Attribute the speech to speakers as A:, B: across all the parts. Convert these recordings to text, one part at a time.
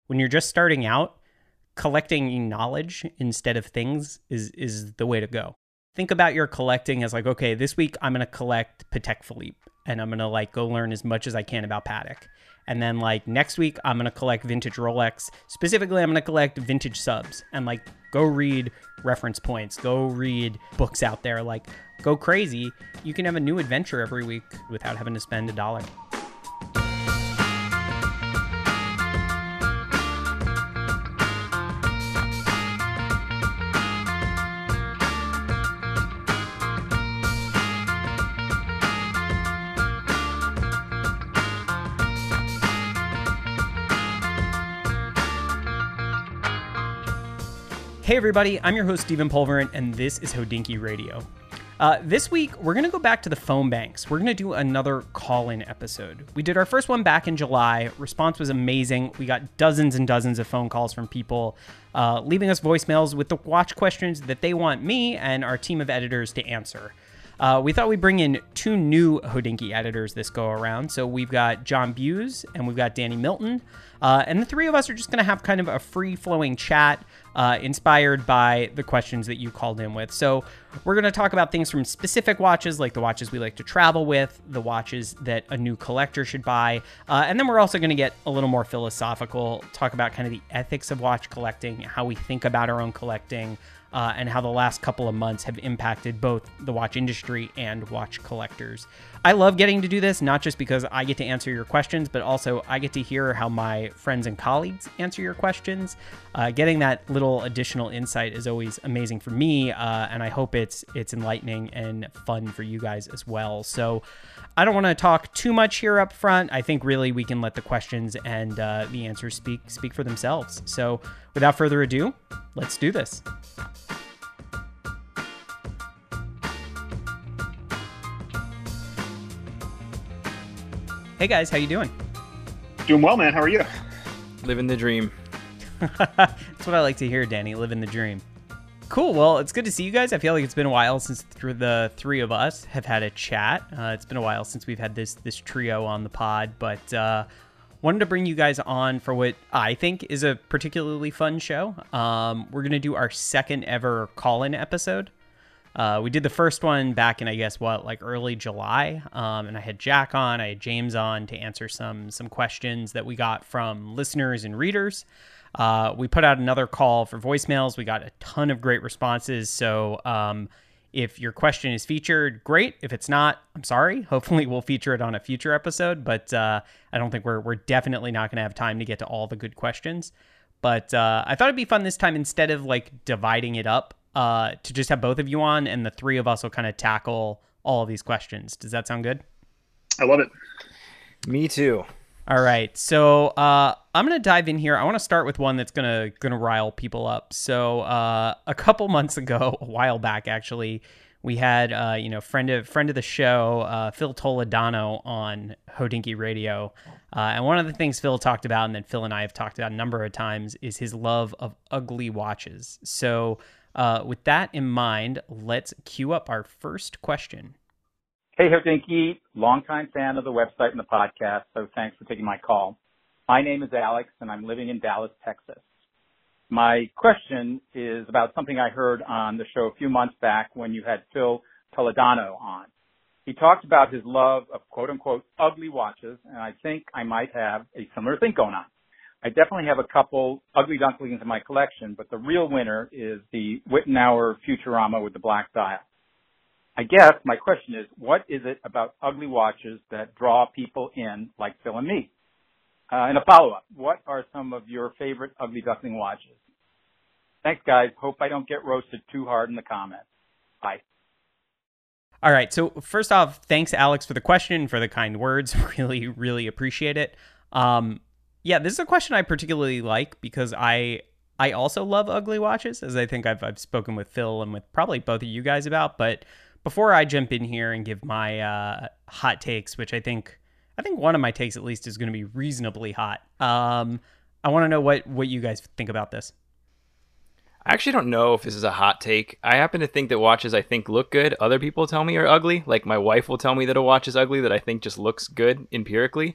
A: when you're just starting out, collecting knowledge instead of things is the way to go. Think about your collecting as like, okay, this week I'm going to collect Patek Philippe and I'm going to like go learn as much as I can about Patek. And then like next week I'm going to collect vintage Rolex. Specifically, I'm going to collect vintage subs and like go read reference points, go read books out there, like go crazy. You can have a new adventure every week without having to spend $1. Hey everybody, I'm your host Stephen Pulverin, and this is Hodinkee Radio. This week, we're going to go back to the phone banks. We're going to do another call-in episode. We did our first one back in July. Response was amazing. We got dozens and dozens of phone calls from people leaving us voicemails with the watch questions that they want me and our team of editors to answer. We thought we'd bring in two new Hodinkee editors this go around. So we've got John Buse and we've got Danny Milton. And the three of us are just going to have kind of a free-flowing chat inspired by the questions that you called in with. So we're going to talk about things from specific watches, like the watches we like to travel with, the watches that a new collector should buy. And then we're also going to get a little more philosophical, talk about kind of the ethics of watch collecting, how we think about our own collecting, and how the last couple of months have impacted both the watch industry and watch collectors. I love getting to do this, not just because I get to answer your questions, but also I get to hear how my friends and colleagues answer your questions. Getting that little additional insight is always amazing for me, and I hope it's enlightening and fun for you guys as well. So I don't want to talk too much here up front. I think really we can let the questions and the answers speak for themselves. So without further ado, let's do this. Hey guys, how you doing?
B: Doing well, man. How are you?
C: Living the dream.
A: That's what I like to hear, Danny. Living the dream. Cool. Well, it's good to see you guys. I feel like it's been a while since the three of us have had a chat. It's been a while since we've had this trio on the pod, but wanted to bring you guys on for what I think is a particularly fun show. We're going to do our second ever call-in episode. We did the first one back in, I guess, early July. And I had Jack on, I had James on to answer some questions that we got from listeners and readers. We put out another call for voicemails. We got a ton of great responses. So if your question is featured, great. If it's not, I'm sorry. Hopefully we'll feature it on a future episode. But I don't think we're definitely not going to have time to get to all the good questions. But I thought it'd be fun this time, instead of like dividing it up, to just have both of you on, and the three of us will kind of tackle all of these questions. Does that sound good?
B: I love it.
C: Me too.
A: All right. So I'm going to dive in here. I want to start with one that's going to rile people up. So a couple months ago, a while back, actually, we had, friend of the show, Phil Toledano on Hodinkee Radio. And one of the things Phil talked about, and that Phil and I have talked about a number of times, is his love of ugly watches. So with that in mind, let's queue up our first question.
D: Hey, Hodinkee, longtime fan of the website and the podcast, so thanks for taking my call. My name is Alex, and I'm living in Dallas, Texas. My question is about something I heard on the show a few months back when you had Phil Toledano on. He talked about his love of quote-unquote ugly watches, and I think I might have a similar thing going on. I definitely have a couple ugly ducklings in my collection, but the real winner is the Wittenauer Futurama with the black dial. I guess my question is, what is it about ugly watches that draw people in like Phil and me? And a follow-up, what are some of your favorite ugly duckling watches? Thanks, guys. Hope I don't get roasted too hard in the comments. Bye.
A: All right. So first off, thanks, Alex, for the question, for the kind words. Really, really appreciate it. Yeah, this is a question I particularly like because I also love ugly watches, as I think I've spoken with Phil and with probably both of you guys about. But before I jump in here and give my hot takes, which I think one of my takes at least is going to be reasonably hot, I want to know what you guys think about this.
C: I actually don't know if this is a hot take. I happen to think that watches I think look good, other people tell me are ugly. Like my wife will tell me that a watch is ugly that I think just looks good empirically.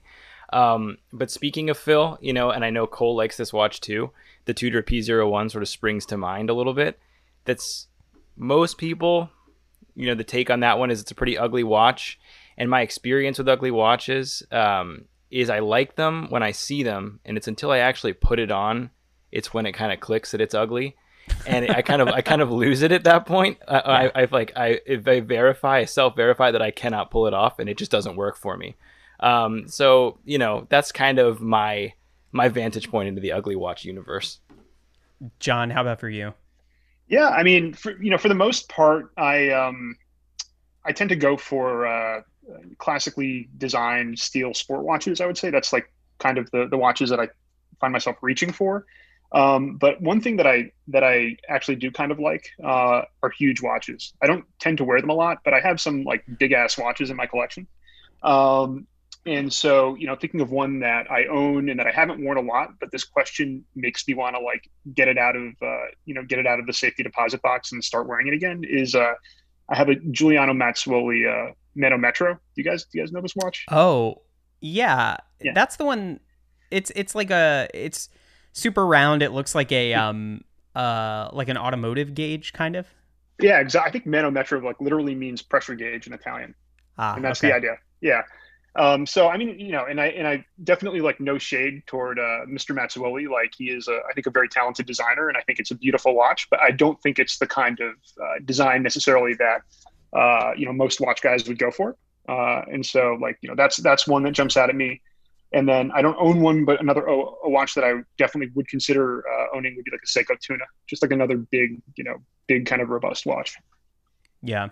C: But speaking of Phil, and I know Cole likes this watch too, the Tudor P01 sort of springs to mind a little bit. That's most people, the take on that one is it's a pretty ugly watch. And my experience with ugly watches is I like them when I see them, and it's until I actually put it on, it's when it kind of clicks that it's ugly. And I kind of lose it at that point. If I self-verify that I cannot pull it off, and it just doesn't work for me. So that's kind of my vantage point into the ugly watch universe.
A: John, how about for you?
B: Yeah, I mean, for the most part, I tend to go for classically designed steel sport watches. I would say that's like kind of the watches that I find myself reaching for. But one thing that I actually do kind of like are huge watches. I don't tend to wear them a lot, but I have some like big ass watches in my collection. And so, thinking of one that I own and that I haven't worn a lot, but this question makes me want to like get it out of the safety deposit box and start wearing it again is I have a Giuliano Mazzuoli Manometro. Do you guys know this watch?
A: Oh, yeah. That's the one. It's like it's super round. It looks like a like an automotive gauge kind of.
B: Yeah, exactly. I think manometro like literally means pressure gauge in Italian. And that's the idea. Yeah. So I mean, and I definitely like no shade toward Mr. Mazzuoli. Like he is I think a very talented designer, and I think it's a beautiful watch, but I don't think it's the kind of design necessarily that most watch guys would go for. And so like that's one that jumps out at me. And then I don't own one, but a watch that I definitely would consider owning would be like a Seiko Tuna, just like another big kind of robust watch.
A: Yeah.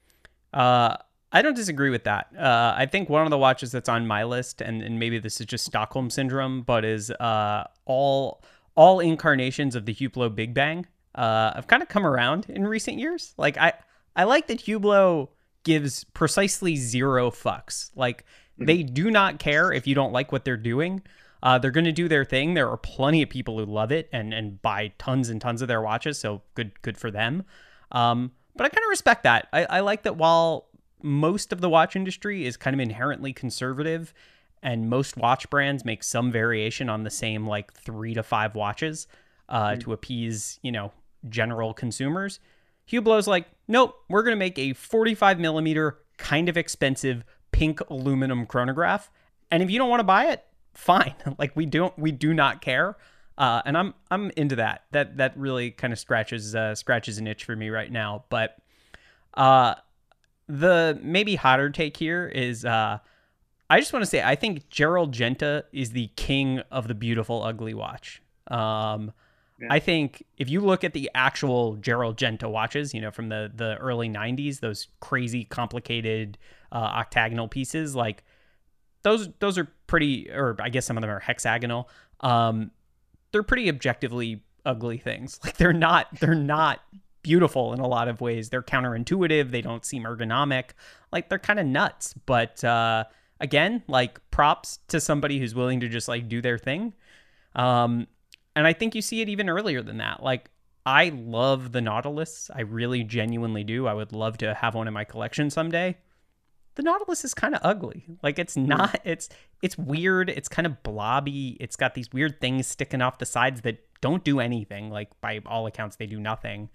A: I don't disagree with that. I think one of the watches that's on my list, and maybe this is just Stockholm syndrome, but is all incarnations of the Hublot Big Bang. I've kind of come around in recent years. Like I like that Hublot gives precisely zero fucks. Like they do not care if you don't like what they're doing. They're going to do their thing. There are plenty of people who love it and buy tons and tons of their watches. So good for them. But I kind of respect that. I like that while most of the watch industry is kind of inherently conservative and most watch brands make some variation on the same like 3 to 5 watches to appease, general consumers. Hublot's like, nope, we're going to make a 45 millimeter kind of expensive pink aluminum chronograph. And if you don't want to buy it, fine. Like we do not care. And I'm into that. That really kind of scratches an itch for me right now. But the maybe hotter take here is I just want to say I think Gerald Genta is the king of the beautiful ugly watch. I think if you look at the actual Gerald Genta watches, from the early 90s, those crazy complicated octagonal pieces, like those are pretty, or I guess some of them are hexagonal. They're pretty objectively ugly things. Like they're not beautiful in a lot of ways. They're counterintuitive. They don't seem ergonomic. Like they're kind of nuts. But again, like props to somebody who's willing to just like do their thing. And I think you see it even earlier than that. Like I love the Nautilus. I really genuinely do. I would love to have one in my collection someday. The Nautilus is kind of ugly. Like it's not, it's weird. It's kind of blobby. It's got these weird things sticking off the sides that don't do anything. Like by all accounts, they do nothing.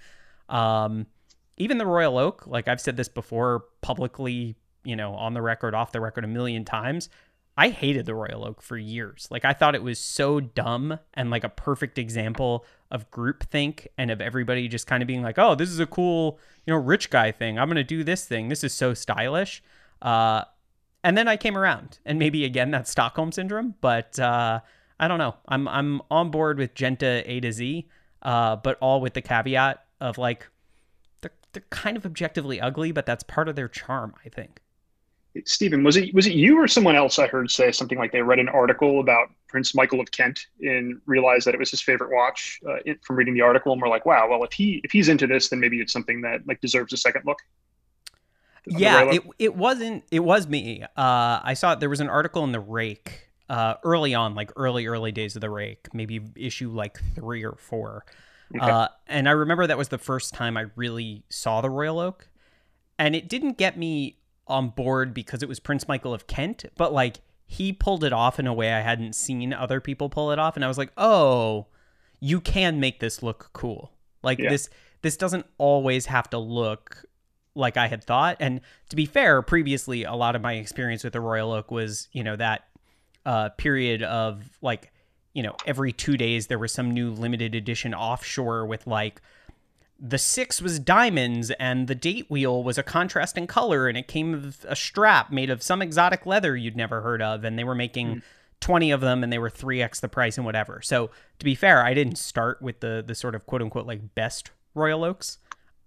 A: Even the Royal Oak, like I've said this before publicly, on the record, off the record a million times. I hated the Royal Oak for years. Like I thought it was so dumb and like a perfect example of groupthink and of everybody just kind of being like, oh, this is a cool, rich guy thing. I'm going to do this thing. This is so stylish. And then I came around, and maybe again, that's Stockholm syndrome, but, I don't know. I'm on board with Genta A to Z, but all with the caveat of like, they're kind of objectively ugly, but that's part of their charm, I think.
B: Stephen, was it you or someone else I heard say something like they read an article about Prince Michael of Kent and realized that it was his favorite watch from reading the article, and we're like, wow, well, if he's into this, then maybe it's something that like deserves a second look.
A: Yeah, it was me. I saw there was an article in the Rake early on, like early days of the Rake, maybe issue like 3 or 4. Okay. And I remember that was the first time I really saw the Royal Oak, and it didn't get me on board because it was Prince Michael of Kent, but like he pulled it off in a way I hadn't seen other people pull it off. And I was like, oh, you can make this look cool. Like this doesn't always have to look like I had thought. And to be fair, previously, a lot of my experience with the Royal Oak was, that period of like, every 2 days there was some new limited edition offshore with like the 6 was diamonds and the date wheel was a contrasting color and it came with a strap made of some exotic leather you'd never heard of. And they were making 20 of them and they were 3x the price and whatever. So to be fair, I didn't start with the sort of quote unquote like best Royal Oaks.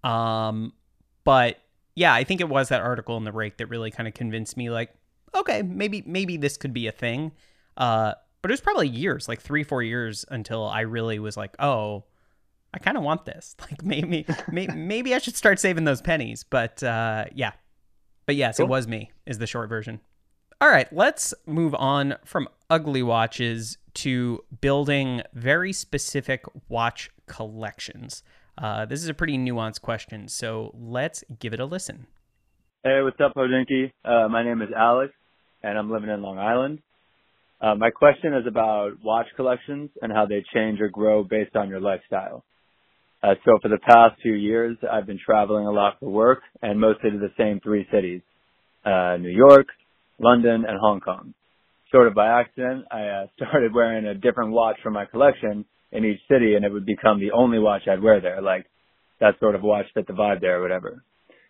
A: But yeah, I think it was that article in the Rake that really kind of convinced me like, okay, maybe this could be a thing. But it was probably years, like 3-4 years until I really was like, oh, I kind of want this. Like maybe I should start saving those pennies. But yeah. But yes, cool. It was me is the short version. All right, let's move on from ugly watches to building very specific watch collections. This is a pretty nuanced question, so let's give it a listen.
E: Hey, what's up, Hodinkee? My name is Alex, and I'm living in Long Island. My question is about watch collections and how they change or grow based on your lifestyle. So for the past 2 years, I've been traveling a lot for work, and mostly to the same 3 cities, New York, London, and Hong Kong. Sort of by accident, I started wearing a different watch from my collection in each city, and it would become the only watch I'd wear there, like that sort of watch fit the vibe there or whatever.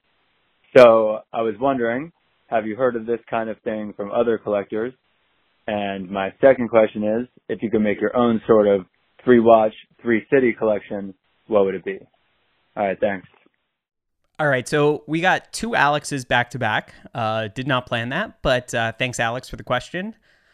E: So I was wondering, have you heard of this kind of thing from other collectors? And my second question is, if you could make your own sort of 3-watch, 3-city collection, what would it be? All right, thanks.
A: All right, so we got 2 Alexes back to back. Did not plan that, but thanks, Alex, for the question.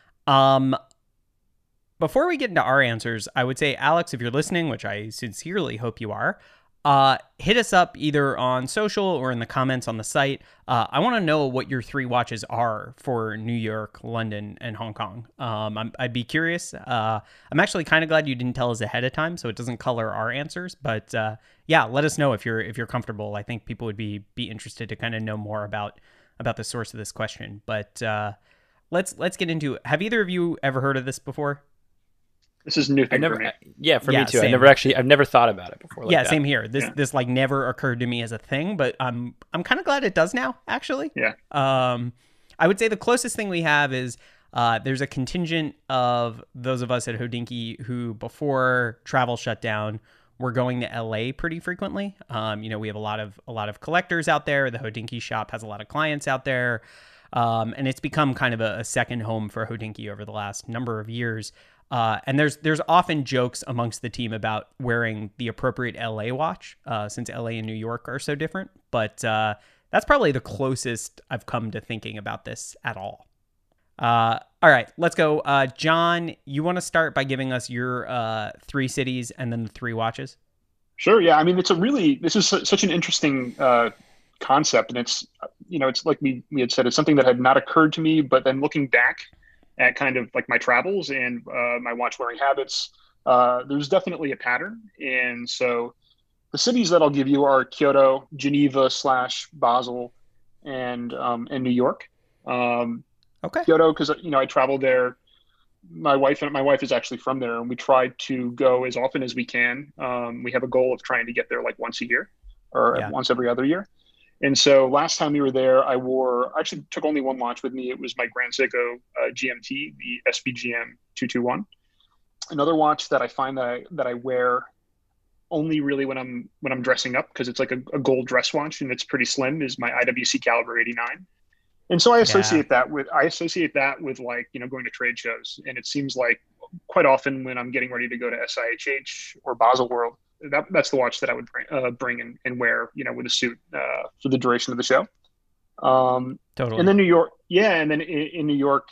A: Before we get into our answers, I would say, Alex, if you're listening, which I sincerely hope you are, hit us up either on social or in the comments on the site. I want to know what your 3 watches are for New York, London, and Hong Kong. I'd be curious. I'm actually kind of glad you didn't tell us ahead of time, so it doesn't color our answers. But yeah, let us know if you're comfortable. I think people would be interested to kind of know more about the source of this question. But let's get into it. Have either of you ever heard of this before?
B: This is new thing
C: for
B: me.
C: For me too.
B: Same.
C: I've never thought about it before. Like that.
A: Same here. This like never occurred to me as a thing, but I'm kind of glad it does now, actually.
B: Yeah.
A: I would say the closest thing we have is there's a contingent of those of us at Hodinkee who, before travel shut down, were going to LA pretty frequently. We have a lot of collectors out there. The Hodinkee shop has a lot of clients out there. And it's become kind of a second home for Hodinkee over the last number of years. And there's often jokes amongst the team about wearing the appropriate LA watch, since LA and New York are so different. But that's probably the closest I've come to thinking about this at all. All right, let's go. John, you want to start by giving us your 3 cities and then the 3 watches?
B: Sure. Yeah. I mean, this is such an interesting concept, and it's like we had said, it's something that had not occurred to me, but then looking back at kind of like my travels and my watch wearing habits, there's definitely a pattern. And so the cities that I'll give you are Kyoto, Geneva / Basel, and New York.
A: Okay.
B: Kyoto, because I traveled there. My wife is actually from there, and we try to go as often as we can. We have a goal of trying to get there like once a year or once every other year. And so last time we were there, I actually took only one watch with me. It was my Grand Seiko GMT, the SBGM 221. Another watch that I find that I wear only really when I'm dressing up, because it's like a gold dress watch and it's pretty slim, is my IWC Caliber 89. And so I associate that with like, going to trade shows. And it seems like quite often when I'm getting ready to go to SIHH or Basel World, that's the watch that I would bring and wear, with a suit for the duration of the show.
A: Totally.
B: And then New York, and then in New York,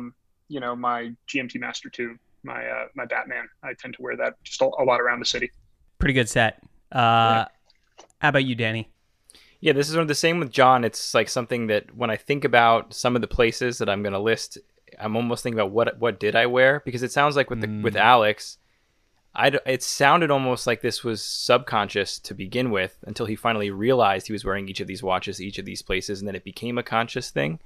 B: my GMT Master 2, my Batman. I tend to wear that just a lot around the city.
A: Pretty good set. How about you, Danny?
C: Yeah, this is sort of the same with John. It's like something that when I think about some of the places that I'm going to list, I'm almost thinking about what did I wear, because it sounds like with Alex. It sounded almost like this was subconscious to begin with until he finally realized he was wearing each of these watches, each of these places, and then it became a conscious thing.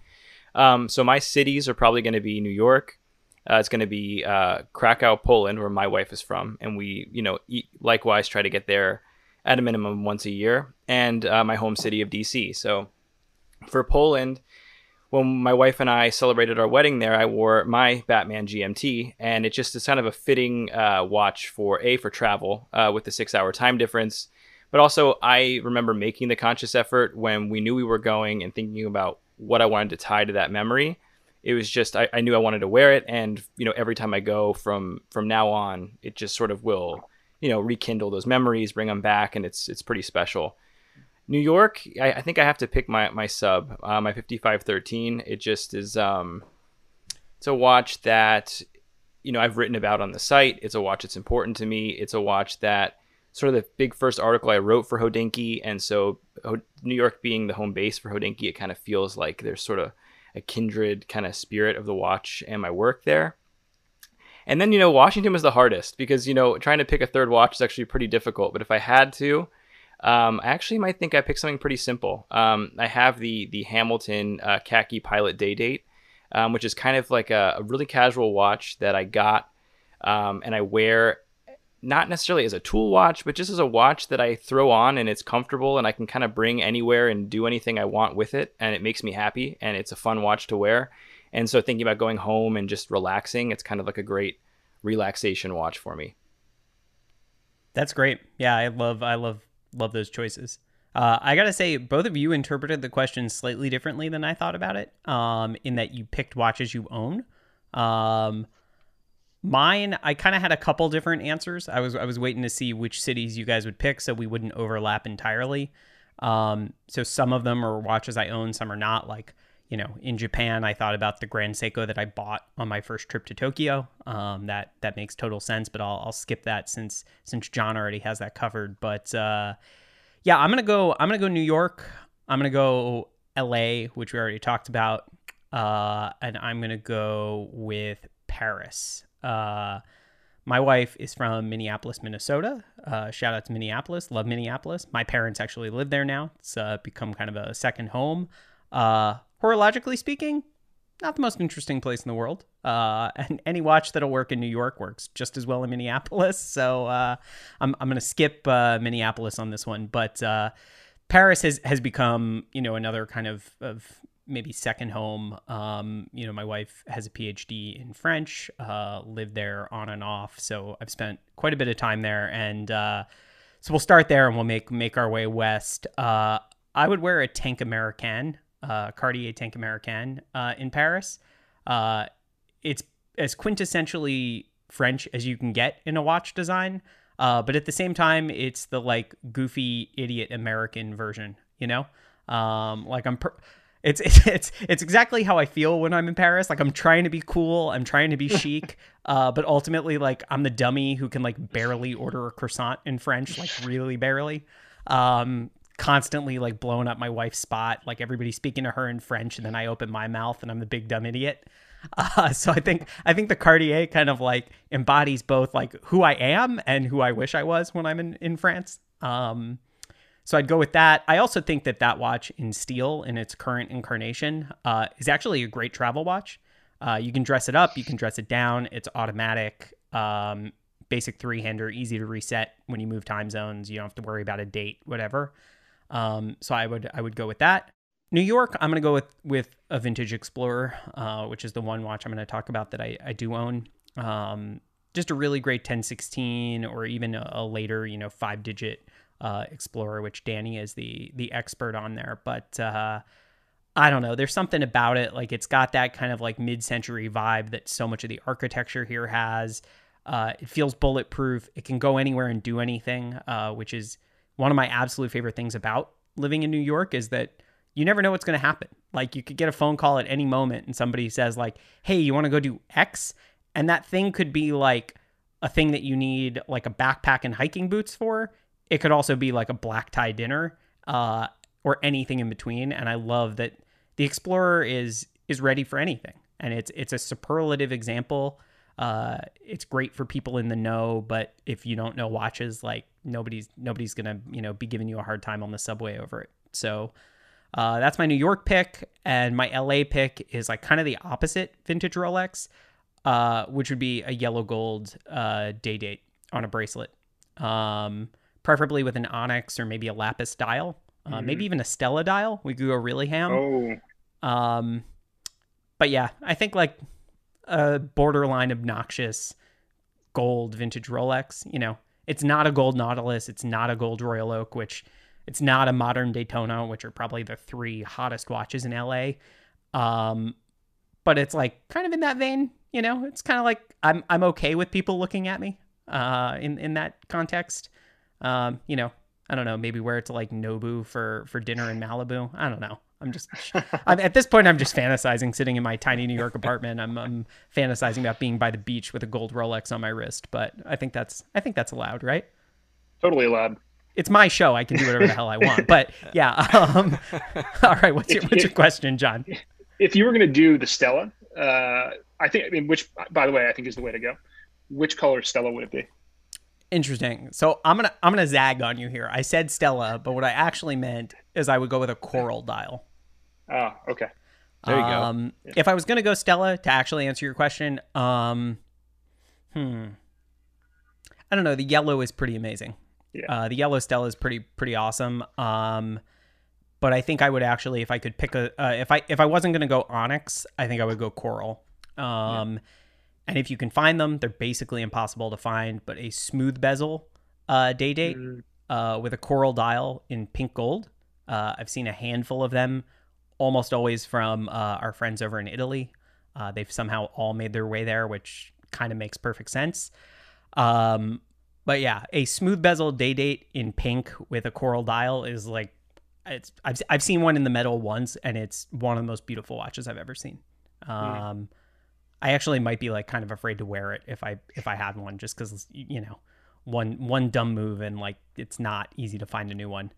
C: So my cities are probably going to be New York. It's going to be Krakow, Poland, where my wife is from, and we, likewise try to get there at a minimum once a year, and my home city of DC. So for Poland, when my wife and I celebrated our wedding there, I wore my Batman GMT, and it just is kind of a fitting watch for travel with the 6-hour time difference. But also, I remember making the conscious effort when we knew we were going and thinking about what I wanted to tie to that memory. It was just, I knew I wanted to wear it. And, every time I go from now on, it just sort of will, rekindle those memories, bring them back. And it's pretty special. New York, I think I have to pick my sub, my 5513. It just is, it's a watch that, I've written about on the site. It's a watch that's important to me. It's a watch that sort of the big first article I wrote for Hodinkee. And so New York being the home base for Hodinkee, it kind of feels like there's sort of a kindred kind of spirit of the watch and my work there. And then, Washington was the hardest because, trying to pick a third watch is actually pretty difficult. But if I had to, I actually might think I picked something pretty simple. I have the Hamilton khaki Pilot Day Date, which is kind of like a really casual watch that I got and I wear not necessarily as a tool watch, but just as a watch that I throw on and it's comfortable and I can kind of bring anywhere and do anything I want with it. And it makes me happy and it's a fun watch to wear. And so thinking about going home and just relaxing, it's kind of like a great relaxation watch for me.
A: That's great. Yeah, I love those choices. I got to say, both of you interpreted the question slightly differently than I thought about it, in that you picked watches you own. Mine, I kind of had a couple different answers. I was waiting to see which cities you guys would pick so we wouldn't overlap entirely. So some of them are watches I own, some are not. Like, in Japan, I thought about the Grand Seiko that I bought on my first trip to Tokyo. That makes total sense, but I'll skip that since John already has that covered. But yeah, I'm gonna go New York. I'm gonna go LA, which we already talked about, and I'm gonna go with Paris. My wife is from Minneapolis, Minnesota. Shout out to Minneapolis. Love Minneapolis. My parents actually live there now. It's become kind of a second home. Horologically speaking, not the most interesting place in the world. And any watch that'll work in New York works just as well in Minneapolis. So I'm going to skip Minneapolis on this one. But Paris has become, another kind of maybe second home. My wife has a PhD in French, lived there on and off. So I've spent quite a bit of time there. And so we'll start there and we'll make our way west. I would wear a Tank Americain, Cartier Tank Americain in Paris. It's as quintessentially French as you can get in a watch design. But at the same time, it's the like goofy idiot American version, It's exactly how I feel when I'm in Paris. Like I'm trying to be cool, I'm trying to be chic, but ultimately like I'm the dummy who can like barely order a croissant in French, like really barely. Constantly like blowing up my wife's spot, like everybody speaking to her in French, and then I open my mouth and I'm the big dumb idiot. So I think the Cartier kind of like embodies both like who I am and who I wish I was when I'm in France. So I'd go with that. I also think that watch in steel in its current incarnation is actually a great travel watch. You can dress it up, you can dress it down. It's automatic, basic 3-hander, easy to reset when you move time zones. You don't have to worry about a date, whatever. So I would go with that. New York, I'm going to go with a Vintage Explorer, which is the one watch I'm going to talk about that I do own. Just a really great 1016 or even a later, 5-digit Explorer, which Danny is the expert on there. But I don't know. There's something about it. Like it's got that kind of like mid-century vibe that so much of the architecture here has. It feels bulletproof. It can go anywhere and do anything, which is one of my absolute favorite things about living in New York is that you never know what's going to happen. Like you could get a phone call at any moment and somebody says like, hey, you want to go do X? And that thing could be like a thing that you need like a backpack and hiking boots for. It could also be like a black tie dinner or anything in between. And I love that the Explorer is ready for anything. And it's a superlative example. It's great for people in the know, but if you don't know watches, like nobody's going to, be giving you a hard time on the subway over it. So That's my New York pick, and my LA pick is like kind of the opposite vintage Rolex, which would be a yellow gold day date on a bracelet, preferably with an onyx or maybe a lapis dial, maybe even a Stella dial. We could go really ham. But yeah, I think like a borderline obnoxious gold vintage Rolex. You know, it's not a gold Nautilus, it's not a gold Royal Oak, which it's not a modern Daytona, which are probably the 3 hottest watches in LA. But it's like kind of in that vein, you know. It's kind of like I'm okay with people looking at me in that context. You know, I don't know, maybe wear it to like Nobu for dinner in Malibu. I don't know. At this point, I'm just fantasizing sitting in my tiny New York apartment. I'm fantasizing about being by the beach with a gold Rolex on my wrist, but I think that's allowed, right?
B: Totally allowed.
A: It's my show. I can do whatever the hell I want. But yeah. All right. What's your question, John?
B: If you were going to do the Stella, which, by the way, I think is the way to go. Which color Stella would it be?
A: Interesting. So I'm gonna zag on you here. I said Stella, but what I actually meant is I would go with a coral dial.
B: Oh, okay.
C: There you go.
A: If I was gonna go Stella, to actually answer your question, I don't know. The yellow is pretty amazing.
B: Yeah.
A: The yellow Stella is pretty awesome. But I think I would actually, if I could pick if I wasn't gonna go onyx, I think I would go coral. And if you can find them, they're basically impossible to find. But a smooth bezel day date with a coral dial in pink gold. I've seen a handful of them, almost always from our friends over in Italy. They've somehow all made their way there, which kind of makes perfect sense. But yeah, a smooth bezel day date in pink with a coral dial is like, I've seen one in the metal once, and it's one of the most beautiful watches I've ever seen. I actually might be like kind of afraid to wear it if I had one, just because, you know, one dumb move and like it's not easy to find a new one.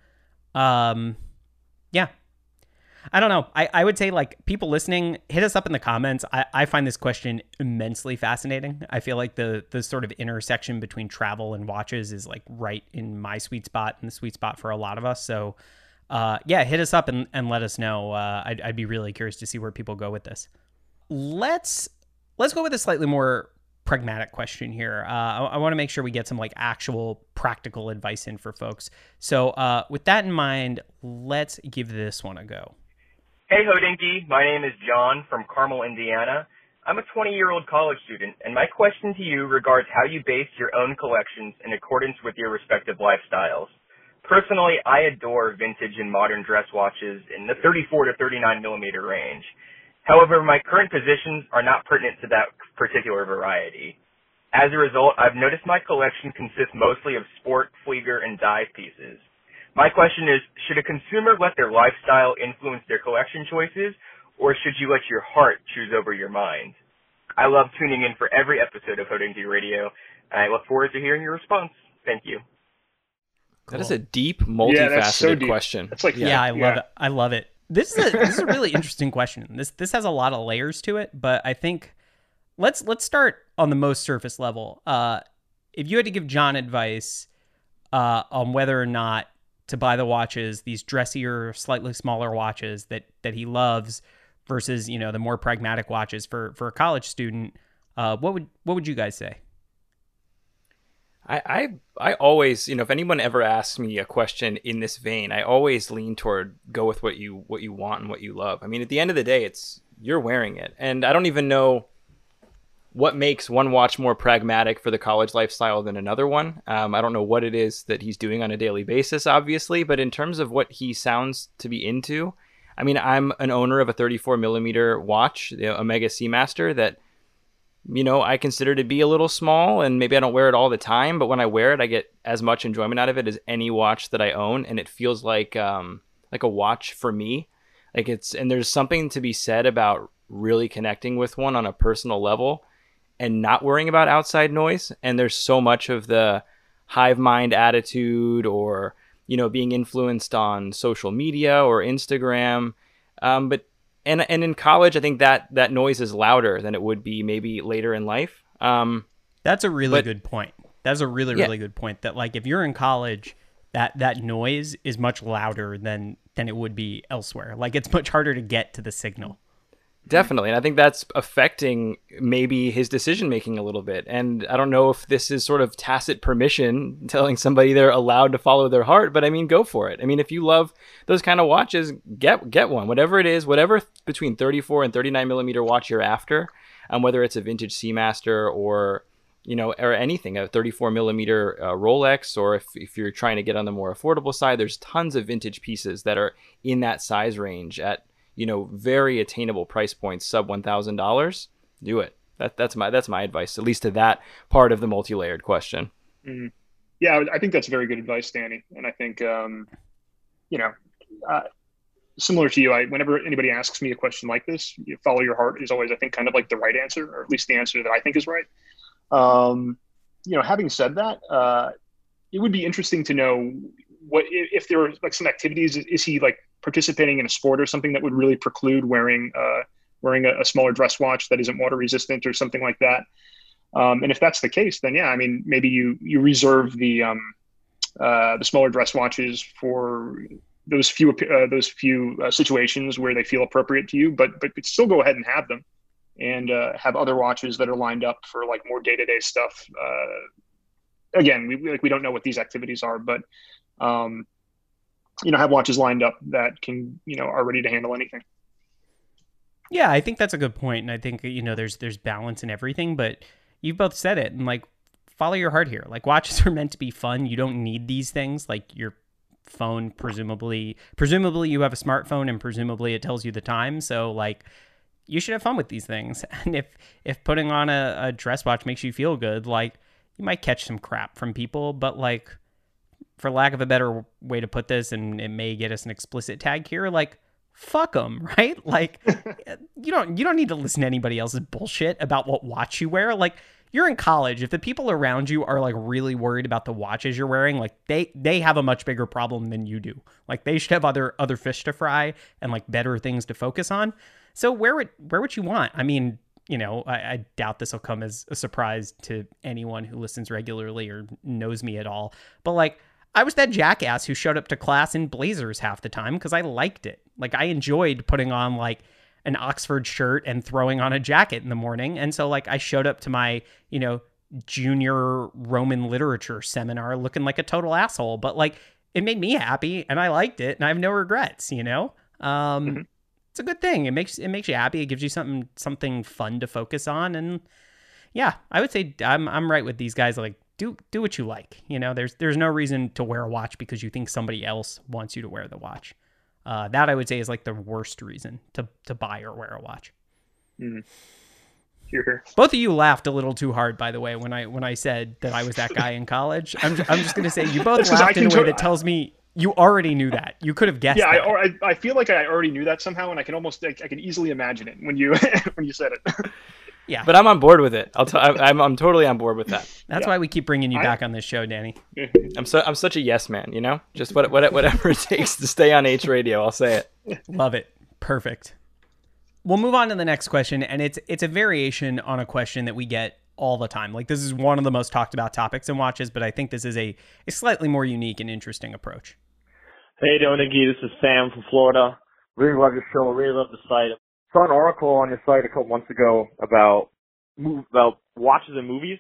A: Yeah, I don't know. I would say, like, people listening, hit us up in the comments. I find this question immensely fascinating. I feel like the sort of intersection between travel and watches is like right in my sweet spot and the sweet spot for a lot of us. So yeah, hit us up and let us know. I'd be really curious to see where people go with this. Let's go with a slightly more pragmatic question here. I want to make sure we get some like actual practical advice in for folks. So with that in mind, let's give this one a go.
F: Hey, Hodinkee. My name is John from Carmel, Indiana. I'm a 20-year-old college student, and my question to you regards how you base your own collections in accordance with your respective lifestyles. Personally, I adore vintage and modern dress watches in the 34 to 39 millimeter range. However, my current positions are not pertinent to that particular variety. As a result, I've noticed my collection consists mostly of sport, Flieger, and dive pieces. My question is, should a consumer let their lifestyle influence their collection choices, or should you let your heart choose over your mind? I love tuning in for every episode of Hodinkee Radio, and I look forward to hearing your response. Thank you.
C: Cool. That is a deep, multifaceted
B: so deep.
C: question.
B: It's like,
A: I love it. I love it. This is a really interesting question. This has a lot of layers to it, but I think let's start on the most surface level. If you had to give John advice on whether or not to buy the watches, these dressier, slightly smaller watches that he loves, versus, you know, the more pragmatic watches for a college student, what would you guys say?
C: I always, you know, if anyone ever asks me a question in this vein, I always lean toward go with what you want and what you love. I mean, at the end of the day, you're wearing it. And I don't even know what makes one watch more pragmatic for the college lifestyle than another one. I don't know what it is that he's doing on a daily basis, obviously, but in terms of what he sounds to be into, I mean, I'm an owner of a 34 millimeter watch, the Omega Seamaster, that, you know, I consider to be a little small, and maybe I don't wear it all the time, but when I wear it, I get as much enjoyment out of it as any watch that I own, and it feels like a watch for me. And there's something to be said about really connecting with one on a personal level and not worrying about outside noise. And there's so much of the hive mind attitude, or, you know, being influenced on social media or Instagram. But in college, I think that noise is louder than it would be maybe later in life.
A: That's a really good point. That's a really good point. That, like, if you're in college, that noise is much louder than than it would be elsewhere. Like, it's much harder to get to the signal.
C: Definitely. And I think that's affecting maybe his decision making a little bit. And I don't know if this is sort of tacit permission telling somebody they're allowed to follow their heart, but I mean, go for it. I mean, if you love those kind of watches, get one, whatever it is, whatever between 34 and 39 millimeter watch you're after, whether it's a vintage Seamaster or, you know, or anything, a 34 millimeter Rolex, or if you're trying to get on the more affordable side, there's tons of vintage pieces that are in that size range at, you know, very attainable price points, sub $1,000. Do it. That's my advice, at least to that part of the multi-layered question.
B: Mm-hmm. Yeah, I think that's very good advice, Danny. And I think, similar to you, whenever anybody asks me a question like this, you follow your heart is always, I think, kind of like the right answer, or at least the answer that I think is right. Having said that, it would be interesting to know what if there are like some activities. Is he like participating in a sport or something that would really preclude wearing a smaller dress watch that isn't water resistant or something like that? And if that's the case, then yeah, I mean, maybe you reserve the smaller dress watches for those few situations where they feel appropriate to you, but still go ahead and have them, and have other watches that are lined up for like more day-to-day stuff. Again, we don't know what these activities are, but have watches lined up that can, are ready to handle anything.
A: Yeah, I think that's a good point. And I think, there's balance in everything, but you both said it, and like, follow your heart here. Like, watches are meant to be fun. You don't need these things. Like your phone, presumably you have a smartphone, and presumably it tells you the time. So like, you should have fun with these things. And if putting on a dress watch makes you feel good, like, you might catch some crap from people, but like, for lack of a better way to put this, and it may get us an explicit tag here, like, fuck them, right? Like, you don't need to listen to anybody else's bullshit about what watch you wear. Like, you're in college. If the people around you are like really worried about the watches you're wearing, like they have a much bigger problem than you do. Like, they should have other fish to fry and like better things to focus on. So wear what you want. I mean, I doubt this will come as a surprise to anyone who listens regularly or knows me at all. But like, I was that jackass who showed up to class in blazers half the time because I liked it. Like, I enjoyed putting on like an Oxford shirt and throwing on a jacket in the morning. And so like, I showed up to my, junior Roman literature seminar looking like a total asshole, but like, it made me happy and I liked it and I have no regrets, Mm-hmm. It's a good thing. It makes you happy. It gives you something fun to focus on. And yeah, I would say I'm right with these guys. Like, do what you like. There's no reason to wear a watch because you think somebody else wants you to wear the watch. That I would say is like the worst reason to buy or wear a watch.
B: Mm. Here.
A: Both of you laughed a little too hard, by the way, when I said that I was that guy in college. I'm just going to say you both laughed in a way that tells me you already knew that. You could have guessed. Yeah,
B: that. I feel like I already knew that somehow, and I can easily imagine it when you when you said it.
A: Yeah,
C: but I'm on board with it. I'm totally on board with that.
A: That's why we keep bringing you back on this show, Danny.
C: I'm such a yes man. Just whatever it takes to stay on H Radio. I'll say it.
A: Love it. Perfect. We'll move on to the next question, and it's a variation on a question that we get all the time. Like, this is one of the most talked about topics in watches, but I think this is a slightly more unique and interesting approach.
G: Hey, Donigi, this is Sam from Florida. Really love your show. Really love the site. Saw an article on your site a couple months ago about watches and movies.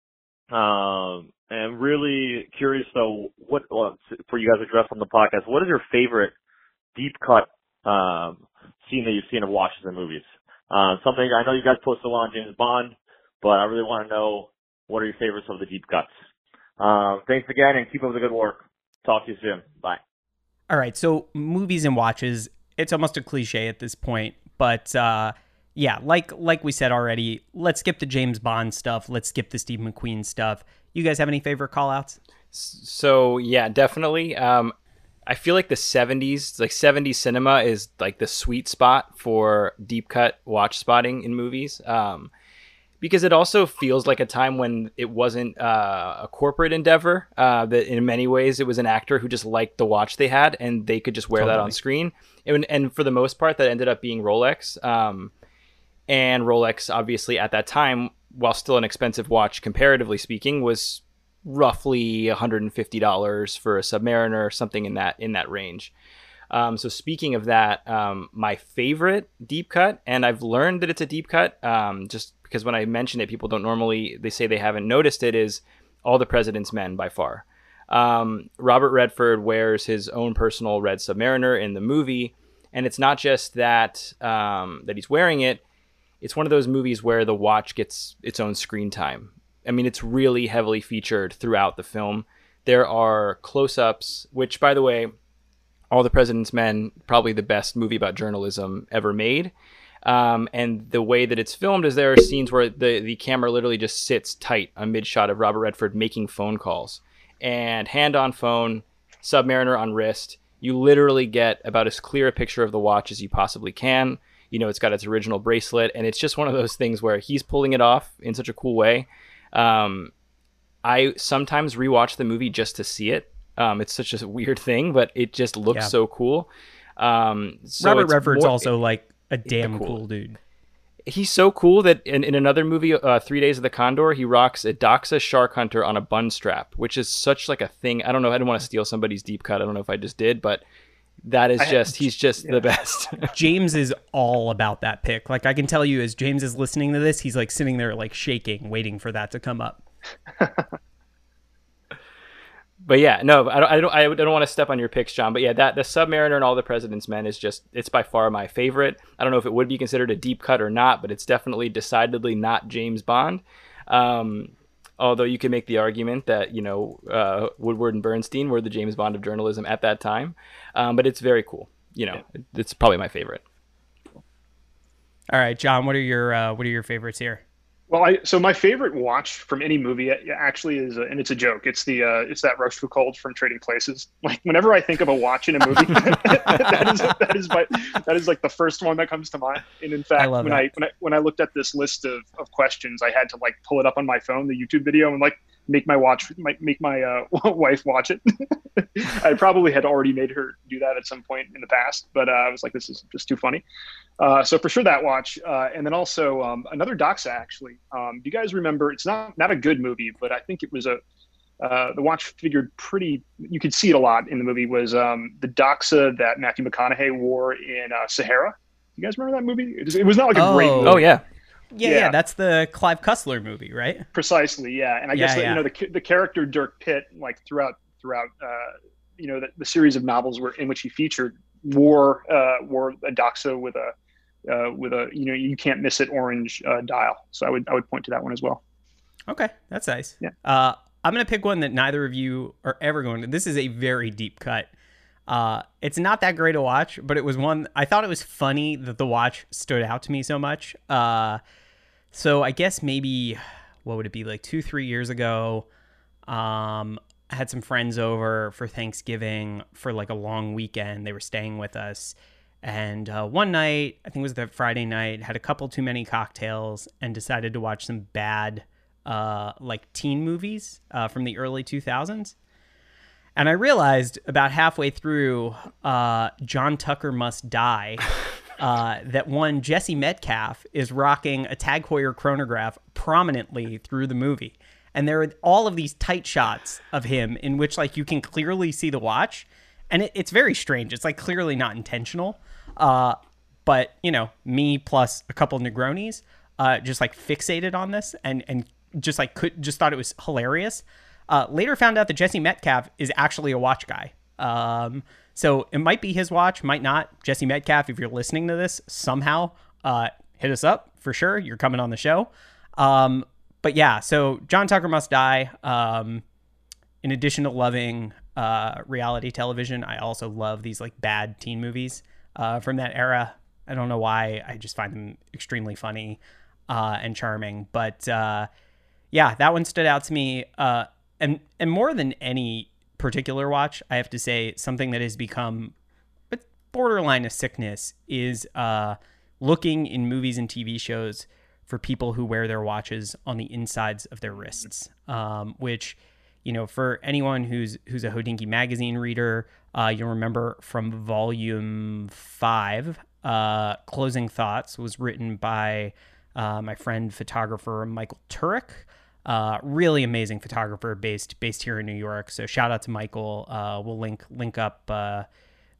G: And really curious though, for you guys to address on the podcast, what is your favorite deep cut scene that you've seen of watches and movies? Something I know you guys posted a lot on James Bond, but I really want to know what are your favorites of the deep cuts. Thanks again, and keep up the good work. Talk to you soon. Bye.
A: All right, so movies and watches, it's almost a cliche at this point, but yeah, like we said already, let's skip the James Bond stuff. Let's skip the Steve McQueen stuff. You guys have any favorite call-outs?
C: So yeah, definitely. I feel like the 70s, like 70s cinema is like the sweet spot for deep cut watch spotting in movies. Because it also feels like a time when it wasn't a corporate endeavor, that in many ways it was an actor who just liked the watch they had and they could just wear that on screen. And for the most part, that ended up being Rolex. And Rolex, obviously, at that time, while still an expensive watch, comparatively speaking, was roughly $150 for a Submariner, something in that range. So speaking of that, my favorite deep cut, and I've learned that it's a deep cut, just because when I mention it, people don't normally, they say they haven't noticed it, is All the President's Men by far. Robert Redford wears his own personal red Submariner in the movie, and it's not just that that he's wearing it. It's one of those movies where the watch gets its own screen time. I mean, it's really heavily featured throughout the film. There are close-ups, which, by the way, All the President's Men, probably the best movie about journalism ever made. And the way that it's filmed is there are scenes where the camera literally just sits tight on mid-shot of Robert Redford making phone calls. And hand on phone, Submariner on wrist, you literally get about as clear a picture of the watch as you possibly can. You know, it's got its original bracelet, and it's just one of those things where he's pulling it off in such a cool way. I sometimes rewatch the movie just to see it. It's such a weird thing, but it just looks so cool. So
A: Robert Redford's also like a damn cool dude.
C: He's so cool that in another movie, 3 Days of the Condor, he rocks a Doxa Shark Hunter on a bun strap, which is such like a thing. I don't know. I didn't want to steal somebody's deep cut. I don't know if I just did, but that is he's just the best.
A: James is all about that pick. Like, I can tell you, as James is listening to this, he's like sitting there like shaking, waiting for that to come up.
C: But yeah, no, I don't want to step on your picks, John. But yeah, that the Submariner and All the President's Men is it's by far my favorite. I don't know if it would be considered a deep cut or not, but it's definitely decidedly not James Bond. Although you can make the argument that, you know, Woodward and Bernstein were the James Bond of journalism at that time. But it's very cool. You know, it's probably my favorite.
A: All right, John, what are your favorites here?
B: Well, so my favorite watch from any movie actually is, and it's a joke. It's that Rochefoucauld from Trading Places. Like, whenever I think of a watch in a movie, that is like the first one that comes to mind. And in fact, when I looked at this list of questions, I had to like pull it up on my phone, the YouTube video, and like make my wife watch it. I probably had already made her do that at some point in the past, but I was like, this is just too funny. So for sure that watch, and then also another Doxa actually. Do you guys remember? It's not a good movie, but I think it was the watch figured pretty. You could see it a lot in the movie. Was the Doxa that Matthew McConaughey wore in Sahara? You guys remember that movie? It was not like a great movie.
C: Oh yeah.
A: Yeah, that's the Clive Cussler movie, right?
B: Precisely, yeah. And I guess that, you know, the character Dirk Pitt, like throughout you know, the series of novels in which he featured, wore a Doxa with a you know, you can't miss it orange dial. So I would point to that one as well.
A: Okay, that's nice.
B: Yeah.
A: I'm gonna pick one that neither of you are ever going to. This is a very deep cut. It's not that great to watch, but it was one I thought it was funny that the watch stood out to me so much. So I guess maybe, what would it be, like 2-3 years ago, I had some friends over for Thanksgiving for like a long weekend. They were staying with us. And one night, I think it was the Friday night, had a couple too many cocktails and decided to watch some bad like teen movies from the early 2000s. And I realized about halfway through, John Tucker Must Die, that one Jesse Metcalf is rocking a Tag Heuer chronograph prominently through the movie. And there are all of these tight shots of him in which like you can clearly see the watch. And it's very strange. It's like clearly not intentional. But, you know, me plus a couple Negronis just like fixated on this and just like just thought it was hilarious. Later found out that Jesse Metcalf is actually a watch guy. So it might be his watch, might not. Jesse Metcalf, if you're listening to this somehow, hit us up for sure. You're coming on the show. But yeah, so John Tucker Must Die. In addition to loving reality television, I also love these like bad teen movies from that era. I don't know why. I just find them extremely funny and charming. But yeah, that one stood out to me. And more than any particular watch, I have to say something that has become a borderline a sickness is looking in movies and TV shows for people who wear their watches on the insides of their wrists, which, you know, for anyone who's a Hodinkee magazine reader, you'll remember from volume 5, Closing Thoughts was written by my friend photographer Michael Turek. Really amazing photographer based here in New York. So shout out to Michael. We'll link up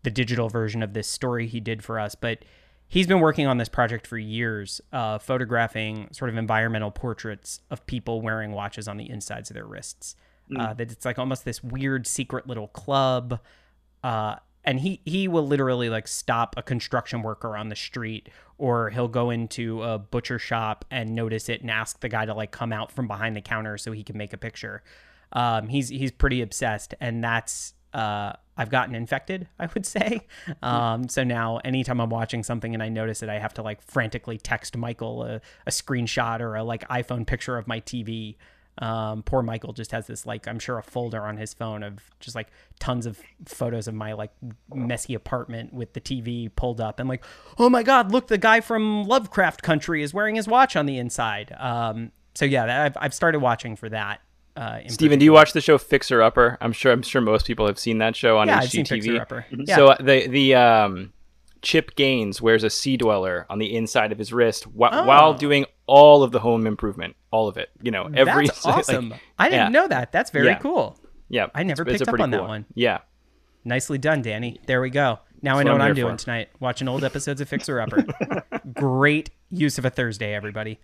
A: the digital version of this story he did for us, but he's been working on this project for years, photographing sort of environmental portraits of people wearing watches on the insides of their wrists. That it's like almost this weird secret little club. And he will literally like stop a construction worker on the street, or he'll go into a butcher shop and notice it and ask the guy to like come out from behind the counter so he can make a picture. He's pretty obsessed, and that's I've gotten infected, I would say. So now anytime I'm watching something and I notice it, I have to like frantically text Michael a screenshot or a like iPhone picture of my TV. Poor Michael just has this, like, I'm sure a folder on his phone of just like tons of photos of my like messy apartment with the TV pulled up and like, oh my God, look, the guy from Lovecraft Country is wearing his watch on the inside. So yeah, I've started watching for that.
C: Steven, do you watch the show Fixer Upper? I'm sure most people have seen that show on
A: I've seen
C: HGTV.
A: Fixer Upper. Yeah.
C: So the Chip Gaines wears a Sea Dweller on the inside of his wrist while doing all of the home improvement, all of it. You know, every
A: That's awesome.
C: like,
A: I didn't know that. That's very cool.
C: Yeah,
A: I never
C: it's
A: picked up on that one.
C: Yeah,
A: nicely done, Danny. There we go. Now I know what I'm doing tonight. Watching old episodes of Fixer Upper. Great use of a Thursday, everybody.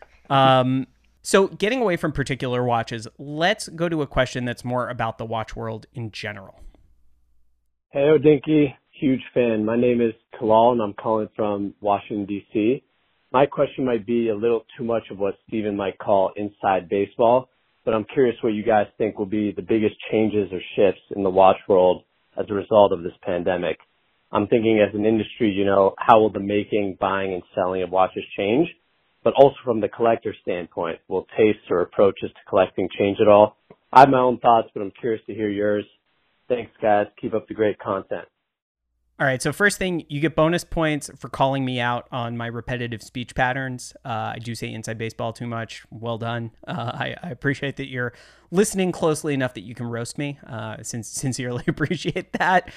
A: So getting away from particular watches, let's go to a question that's more about the watch world in general.
H: Hey, Odinky. Huge fan. My name is Kalal, and I'm calling from Washington, D.C. My question might be a little too much of what Steven might call inside baseball, but I'm curious what you guys think will be the biggest changes or shifts in the watch world as a result of this pandemic. I'm thinking as an industry, you know, how will the making, buying, and selling of watches change? But also from the collector standpoint, will tastes or approaches to collecting change at all? I have my own thoughts, but I'm curious to hear yours. Thanks, guys. Keep up the great content.
A: All right, so first thing, you get bonus points for calling me out on my repetitive speech patterns. I do say inside baseball too much. Well done. I appreciate that you're listening closely enough that you can roast me. Sincerely appreciate that.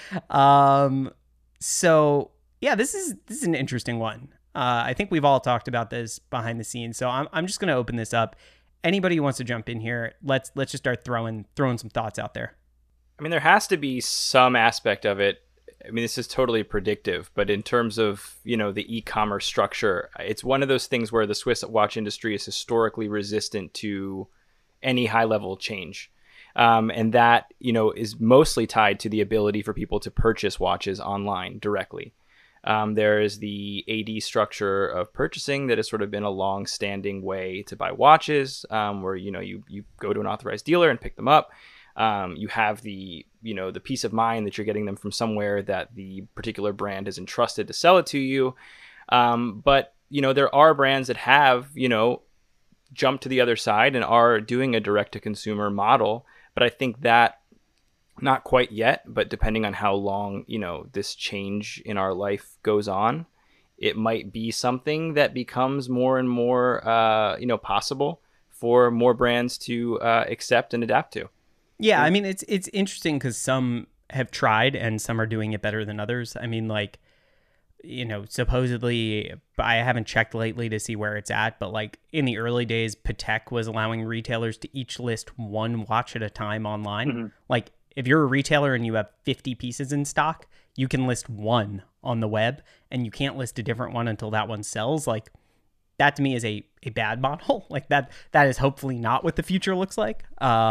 A: So yeah, this is an interesting one. I think we've all talked about this behind the scenes. So I'm just going to open this up. Anybody who wants to jump in here, let's just start throwing some thoughts out there.
C: I mean, there has to be some aspect of it. I mean, this is totally predictive, but in terms of, you know, the e-commerce structure, it's one of those things where the Swiss watch industry is historically resistant to any high-level change. And that, you know, is mostly tied to the ability for people to purchase watches online directly. There is the AD structure of purchasing that has sort of been a long-standing way to buy watches, where, you know, you go to an authorized dealer and pick them up. You have the peace of mind that you're getting them from somewhere that the particular brand has entrusted to sell it to you. But, you know, there are brands that have, you know, jumped to the other side and are doing a direct-to-consumer model. But I think that not quite yet, but depending on how long, you know, this change in our life goes on, it might be something that becomes more and more, possible for more brands to accept and adapt to.
A: Yeah, I mean, it's interesting because some have tried and some are doing it better than others. I mean, like, you know, supposedly, I haven't checked lately to see where it's at, but like in the early days, Patek was allowing retailers to each list one watch at a time online. Mm-hmm. Like, if you're a retailer and you have 50 pieces in stock, you can list one on the web and you can't list a different one until that one sells. Like, that to me is a bad model. Like, that is hopefully not what the future looks like.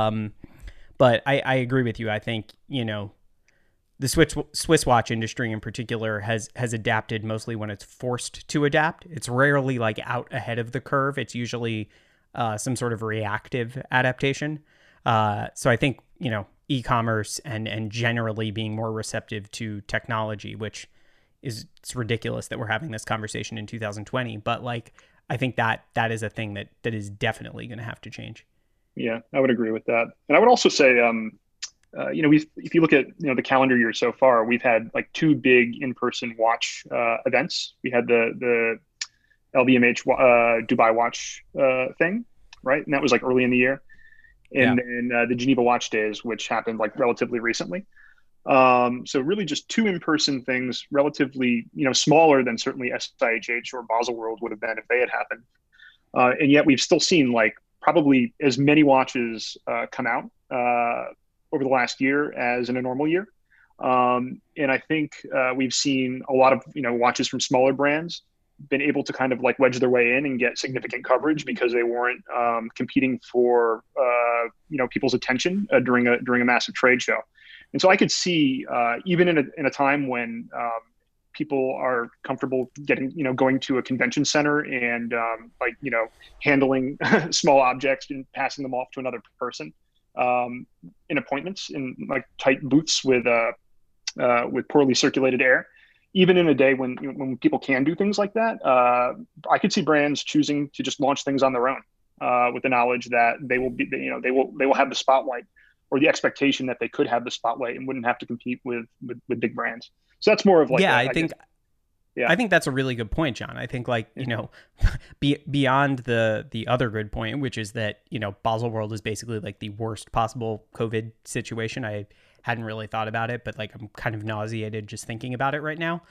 A: But I agree with you. I think, you know, the Swiss watch industry in particular has adapted mostly when it's forced to adapt. It's rarely like out ahead of the curve. It's usually some sort of reactive adaptation. So I think, you know, e-commerce and generally being more receptive to technology, which it's ridiculous that we're having this conversation in 2020. But like, I think that is a thing that is definitely going to have to change.
B: Yeah, I would agree with that. And I would also say, you know, if you look at, you know, the calendar year so far, we've had like two big in-person watch events. We had the LVMH Dubai watch thing, right? And that was like early in the year. And then the Geneva Watch Days, which happened like relatively recently. So really just two in-person things, relatively, you know, smaller than certainly SIHH or Baselworld would have been if they had happened. And yet we've still seen like probably as many watches come out over the last year as in a normal year. And I think we've seen a lot of watches from smaller brands been able to kind of like wedge their way in and get significant coverage because they weren't competing for people's attention during a massive trade show. And so I could see even in a time when people are comfortable going to a convention center and handling small objects and passing them off to another person in appointments in like tight booths with poorly circulated air. Even in a day when people can do things like that, I could see brands choosing to just launch things on their own with the knowledge that they will have the spotlight, or the expectation that they could have the spotlight and wouldn't have to compete with big brands. So that's more of like
A: I think that's a really good point, John. I think beyond the other good point, which is that Baselworld is basically like the worst possible COVID situation. I hadn't really thought about it, but like I'm kind of nauseated just thinking about it right now.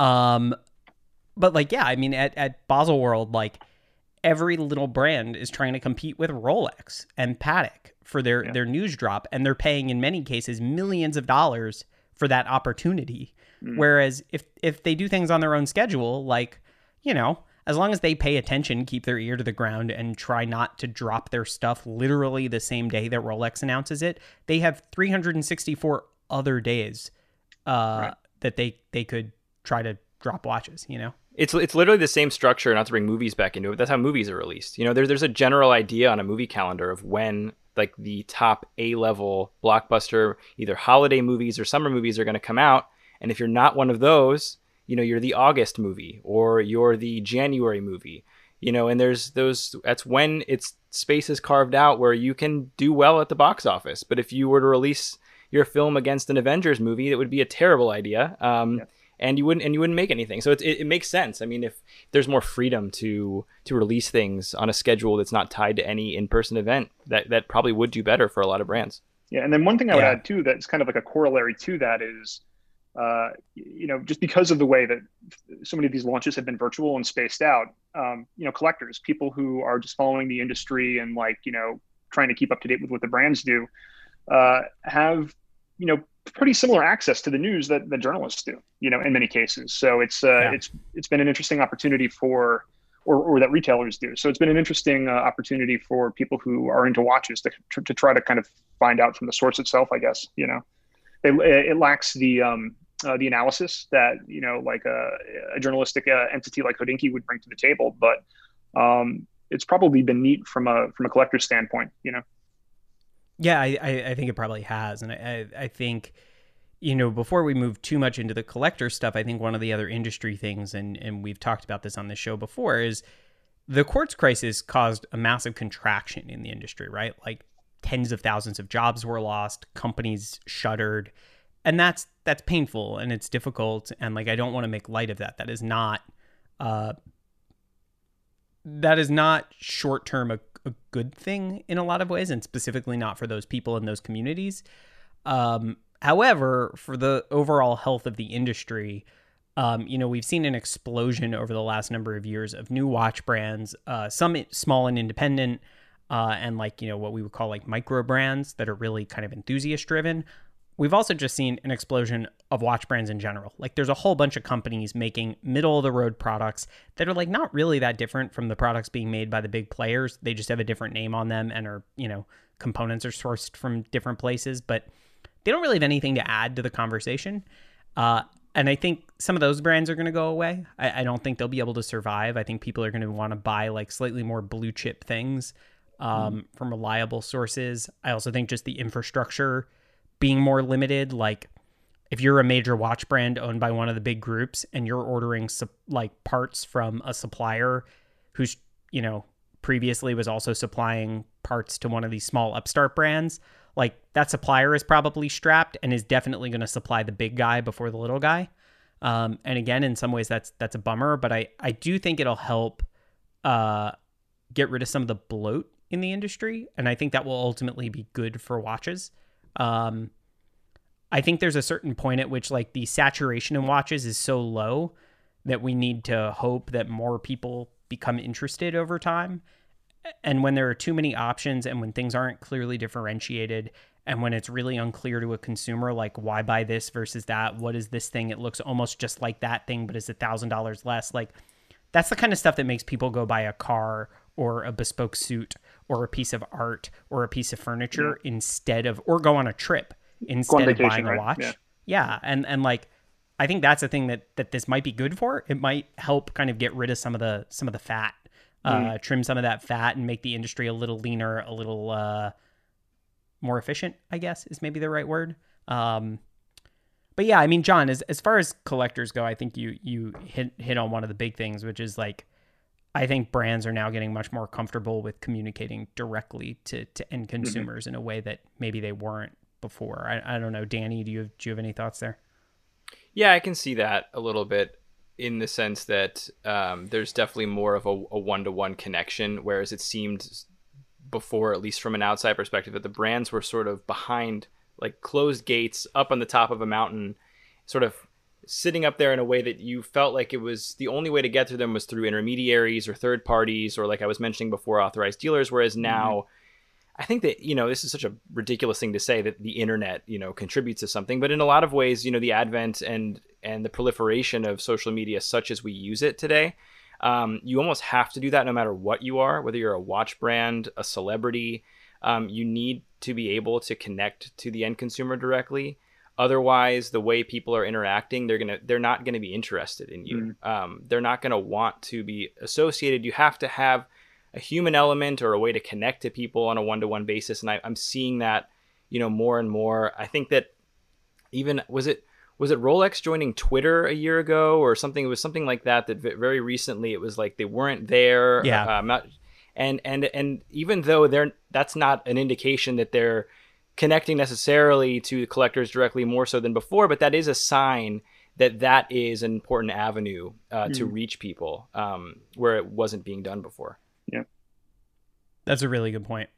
A: But like, yeah, I mean, at Baselworld, like every little brand is trying to compete with Rolex and Patek for their news drop, and they're paying in many cases millions of dollars for that opportunity. Whereas if they do things on their own schedule, like, as long as they pay attention, keep their ear to the ground, and try not to drop their stuff literally the same day that Rolex announces it, they have 364 other days that they could try to drop watches,
C: It's literally the same structure, not to bring movies back into it, but that's how movies are released. There's a general idea on a movie calendar of when like the top A-level blockbuster, either holiday movies or summer movies are going to come out. And if you're not one of those, you're the August movie or you're the January movie, and there's that's when its space is carved out where you can do well at the box office. But if you were to release your film against an Avengers movie, that would be a terrible idea. And you wouldn't make anything. So it makes sense. I mean, if there's more freedom to release things on a schedule that's not tied to any in-person event, that probably would do better for a lot of brands.
B: Yeah. And then one thing I would add too, that's kind of like a corollary to that is, just because of the way that so many of these launches have been virtual and spaced out, collectors, people who are just following the industry and trying to keep up to date with what the brands do, have, pretty similar access to the news that the journalists do, in many cases. So it's been an interesting opportunity or that retailers do. So it's been an interesting opportunity for people who are into watches to try to kind of find out from the source itself, I guess. It lacks the analysis that like a journalistic entity like Hodinkee would bring to the table, but it's probably been neat from a collector's standpoint.
A: Yeah, I think it probably has, and I think before we move too much into the collector stuff, I think one of the other industry things, and we've talked about this on the show before, is the quartz crisis caused a massive contraction in the industry, right? Like tens of thousands of jobs were lost, companies shuttered. And that's painful and it's difficult. And like, I don't want to make light of that. That is not short-term a good thing in a lot of ways, and specifically not for those people in those communities. However, for the overall health of the industry, we've seen an explosion over the last number of years of new watch brands, some small and independent, and what we would call like micro brands that are really kind of enthusiast driven. We've also just seen an explosion of watch brands in general. Like there's a whole bunch of companies making middle of the road products that are like not really that different from the products being made by the big players. They just have a different name on them and are, components are sourced from different places, but they don't really have anything to add to the conversation. And I think some of those brands are going to go away. I don't think they'll be able to survive. I think people are going to want to buy like slightly more blue chip things from reliable sources. I also think just the infrastructure being more limited, like if you're a major watch brand owned by one of the big groups and you're ordering like parts from a supplier who's, previously was also supplying parts to one of these small upstart brands, like that supplier is probably strapped and is definitely going to supply the big guy before the little guy. And again, in some ways that's a bummer, but I do think it'll help get rid of some of the bloat in the industry. And I think that will ultimately be good for watches. I think there's a certain point at which like the saturation in watches is so low that we need to hope that more people become interested over time. And when there are too many options and when things aren't clearly differentiated And when it's really unclear to a consumer, like, why buy this versus that? What is this thing? It looks almost just like that thing, but it's $1,000 less. Like, that's the kind of stuff that makes people go buy a car or a bespoke suit or a piece of art or a piece of furniture instead of, or go on a trip instead of buying a watch. Yeah. And like, I think that's a thing that this might be good for. It might help kind of get rid of some of the fat, trim some of that fat and make the industry a little leaner, a little, more efficient, I guess is maybe the right word. But yeah, I mean, John, as far as collectors go, I think you hit on one of the big things, which is like, I think brands are now getting much more comfortable with communicating directly to end consumers in a way that maybe they weren't before. I don't know, Danny, do you have any thoughts there?
C: Yeah, I can see that a little bit in the sense that there's definitely more of a one-to-one connection, whereas it seemed before, at least from an outside perspective, that the brands were sort of behind, like closed gates up on the top of a mountain, sort of sitting up there in a way that you felt like it was the only way to get to them was through intermediaries or third parties, or like I was mentioning before, authorized dealers. Whereas now, I think that, this is such a ridiculous thing to say that the internet, contributes to something, but in a lot of ways, the advent and the proliferation of social media, such as we use it today, you almost have to do that no matter what you are, whether you're a watch brand, a celebrity. You need to be able to connect to the end consumer directly. Otherwise, the way people are interacting, they're not gonna be interested in you. They're not gonna want to be associated. You have to have a human element or a way to connect to people on a one-to-one basis, and I'm seeing that, more and more. I think that even was it Rolex joining Twitter a year ago or something? It was something like that. That very recently it was like they weren't there.
A: Yeah.
C: And even though that's not an indication that they're connecting necessarily to collectors directly more so than before, but that is a sign that is an important avenue to reach people where it wasn't being done before.
B: Yeah,
A: that's a really good point.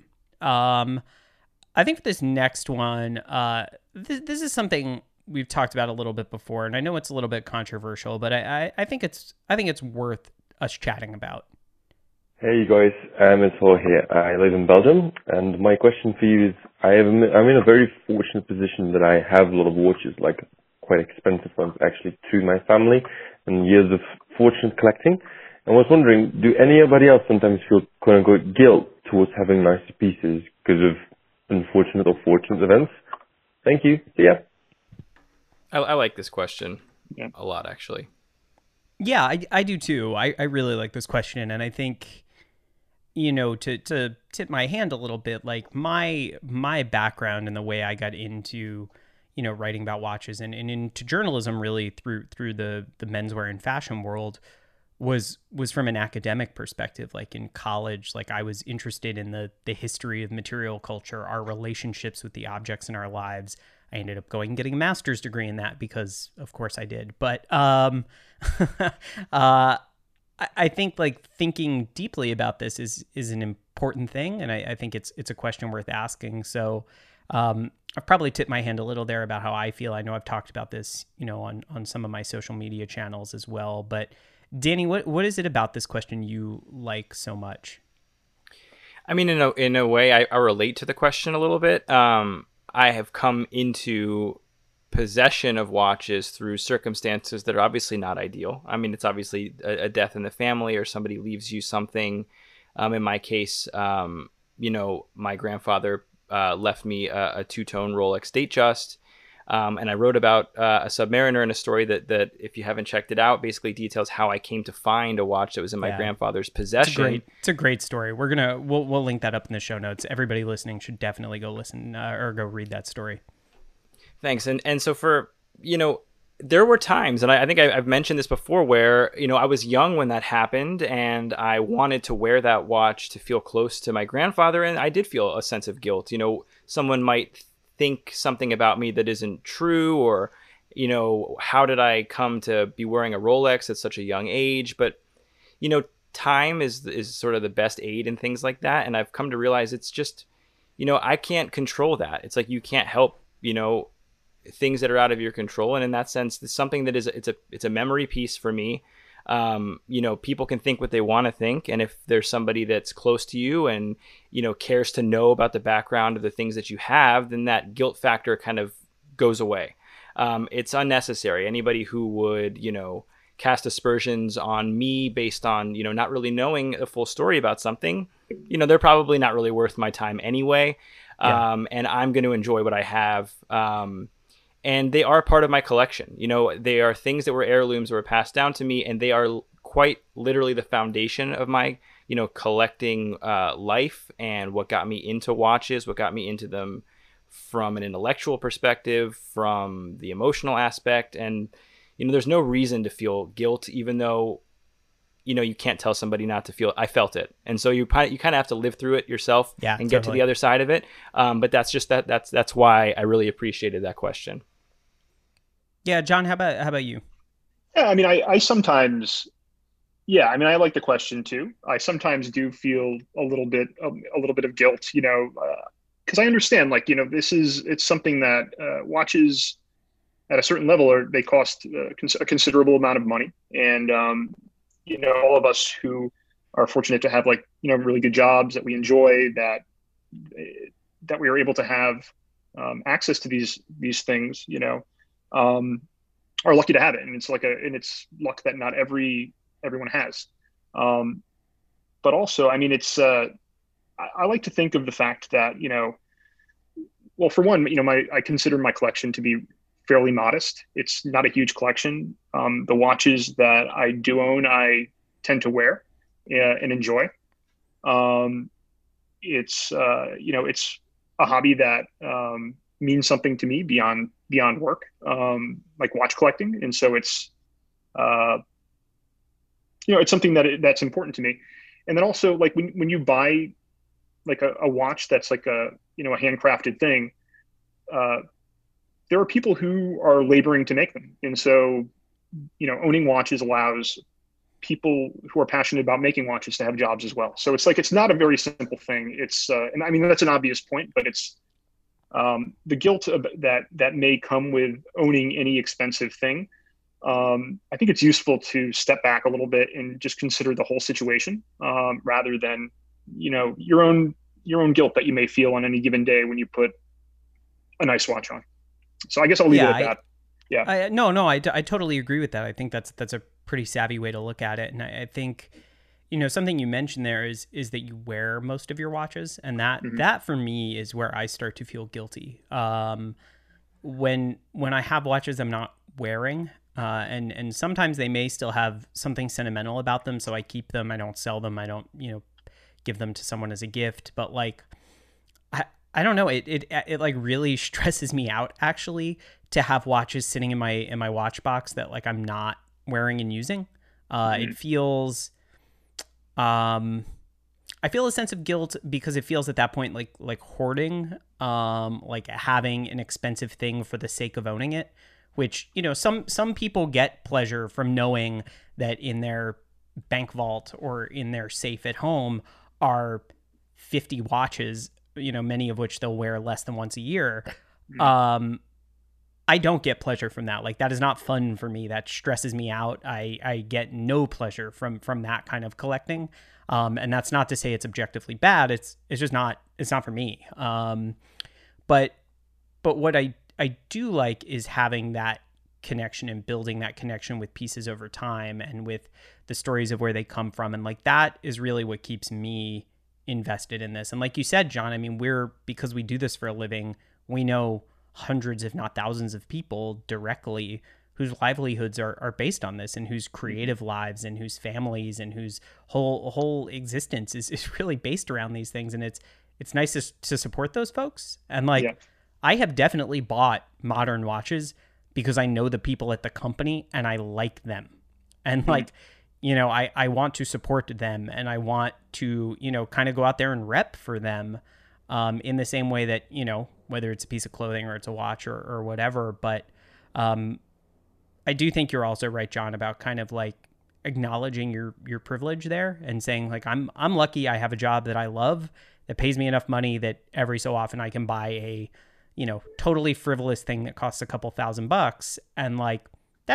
A: I think for this next one, this is something we've talked about a little bit before, and I know it's a little bit controversial, but I think it's worth us chatting about.
I: Hey you guys, it's Paul here. I live in Belgium, and my question for you is, I'm in a very fortunate position that I have a lot of watches, like quite expensive ones actually, to my family, and years of fortunate collecting. And I was wondering, do anybody else sometimes feel quote unquote guilt towards having nicer pieces because of unfortunate or fortunate events? Thank you. See ya.
C: I like this question a lot, actually.
A: Yeah, I do too. I really like this question, and I think, to tip my hand a little bit, like my background and the way I got into, writing about watches and into journalism really through the menswear and fashion world was from an academic perspective. Like in college, like I was interested in the history of material culture, our relationships with the objects in our lives. I ended up going and getting a master's degree in that because of course I did. But I think like thinking deeply about this is an important thing, and I think it's a question worth asking. So I've probably tipped my hand a little there about how I feel. I know I've talked about this, on some of my social media channels as well. But Danny, what is it about this question you like so much?
C: I mean, in a way, I relate to the question a little bit. I have come into possession of watches through circumstances that are obviously not ideal. I mean, it's obviously a death in the family, or somebody leaves you something. In my case, my grandfather left me a two-tone Rolex Datejust. And I wrote about a Submariner in a story that if you haven't checked it out, basically details how I came to find a watch that was in my grandfather's possession.
A: It's a great story. We'll link that up in the show notes. Everybody listening should definitely go listen or go read that story.
C: Thanks. And so for, there were times, and I think I've mentioned this before, where, I was young when that happened, and I wanted to wear that watch to feel close to my grandfather. And I did feel a sense of guilt. Someone might think something about me that isn't true, or, how did I come to be wearing a Rolex at such a young age? But, time is sort of the best aid in things like that. And I've come to realize it's just, I can't control that. It's like, you can't help, things that are out of your control. And in that sense, it's something that it's a memory piece for me. People can think what they want to think. And if there's somebody that's close to you and, cares to know about the background of the things that you have, then that guilt factor kind of goes away. It's unnecessary. Anybody who would, cast aspersions on me based on, not really knowing a full story about something, they're probably not really worth my time anyway. Yeah. And I'm going to enjoy what I have. And they are part of my collection. They are things that were heirlooms that were passed down to me, and they are quite literally the foundation of my, collecting life, and what got me into watches, what got me into them from an intellectual perspective, from the emotional aspect. And, there's no reason to feel guilt, even though, you can't tell somebody not to feel. I felt it. And so you kind of have to live through it yourself and get to the other side of it. But that's just that's why I really appreciated that question.
A: Yeah. John, how about you?
B: Yeah. I mean, I sometimes, I like the question too. I sometimes do feel a little bit of guilt, because I understand, it's something that watches at a certain level they cost a considerable amount of money. And, all of us who are fortunate to have really good jobs that we enjoy, that we are able to have access to these things, are lucky to have it. And it's luck that not everyone has. But also, I mean, it's, I like to think of the fact that, well, for one, I consider my collection to be fairly modest. It's not a huge collection. The watches that I do own, I tend to wear and enjoy. It's it's a hobby that means something to me beyond work, like watch collecting, and so it's it's something that's important to me. And then also, when you buy a watch that's a handcrafted thing, there are people who are laboring to make them. And so, owning watches allows people who are passionate about making watches to have jobs as well. So it's not a very simple thing. It's, and I mean, that's an obvious point, but it's the guilt that may come with owning any expensive thing. I think it's useful to step back a little bit and just consider the whole situation, rather than, your own guilt that you may feel on any given day when you put a nice watch on. So I guess I'll leave it at that. Yeah.
A: I totally agree with that. I think that's a pretty savvy way to look at it. And I think, something you mentioned there is that you wear most of your watches, and that for me is where I start to feel guilty. When I have watches I'm not wearing, and sometimes they may still have something sentimental about them, so I keep them. I don't sell them. I don't, give them to someone as a gift. But I don't know. It really stresses me out actually to have watches sitting in my watch box that I'm not wearing and using. It feels, I feel a sense of guilt because it feels at that point like hoarding, having an expensive thing for the sake of owning it, which, some people get pleasure from knowing that in their bank vault or in their safe at home are 50 watches, many of which they'll wear less than once a year. I don't get pleasure from that. That is not fun for me. That stresses me out. I get no pleasure from that kind of collecting. And that's not to say it's objectively bad. It's just not, it's not for me. But what I do like is having that connection and building that connection with pieces over time and with the stories of where they come from. And that is really what keeps me invested in this. And like you said, John, I mean, because we do this for a living, we know hundreds, if not thousands of people directly whose livelihoods are based on this, and whose creative lives and whose families and whose whole existence is really based around these things. And it's nice to support those folks. And I have definitely bought modern watches because I know the people at the company and I like them. And I want to support them, and I want to, kind of go out there and rep for them, in the same way that, whether it's a piece of clothing or it's a watch or whatever. But I do think you're also right, John, about kind of acknowledging your privilege there and saying I'm lucky I have a job that I love that pays me enough money that every so often I can buy a, totally frivolous thing that costs a couple $1,000. And that's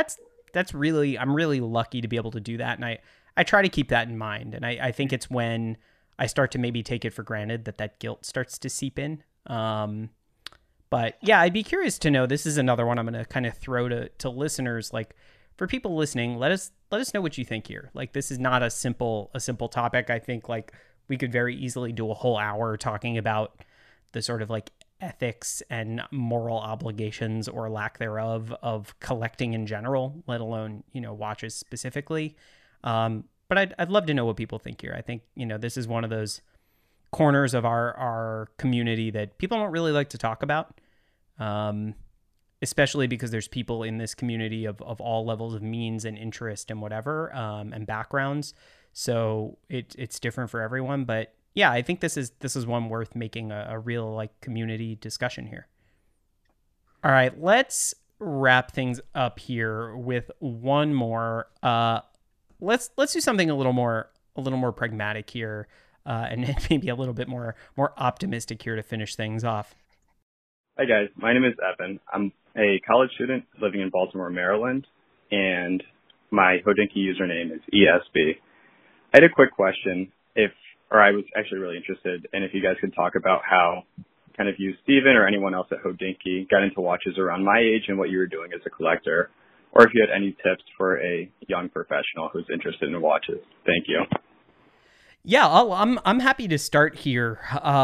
A: I'm really lucky to be able to do that. And I try to keep that in mind. And I think it's when I start to maybe take it for granted that guilt starts to seep in. But yeah, I'd be curious to know, this is another one I'm going to kind of throw to listeners. Like, for people listening, let us know what you think here. Like, this is not a simple topic. I think like we could very easily do a whole hour talking about the sort of like ethics and moral obligations or lack thereof of collecting in general, let alone, watches specifically. But I'd love to know what people think here. I think, this is one of those corners of our community that people don't really like to talk about, especially because there's people in this community of all levels of means and interest and whatever, and backgrounds. So it's different for everyone. But yeah, I think this is one worth making a real like community discussion here. All right, let's wrap things up here with one more. Let's do something a little more pragmatic here, and maybe a little bit more optimistic here to finish things off.
J: Hi guys, my name is Evan. I'm a college student living in Baltimore, Maryland, and my Hodinkee username is ESB. I had a quick question, I was actually really interested in if you guys could talk about how kind of you, Steven, or anyone else at Hodinkee got into watches around my age and what you were doing as a collector, or if you had any tips for a young professional who's interested in watches. Thank you.
A: Yeah, I'm happy to start here.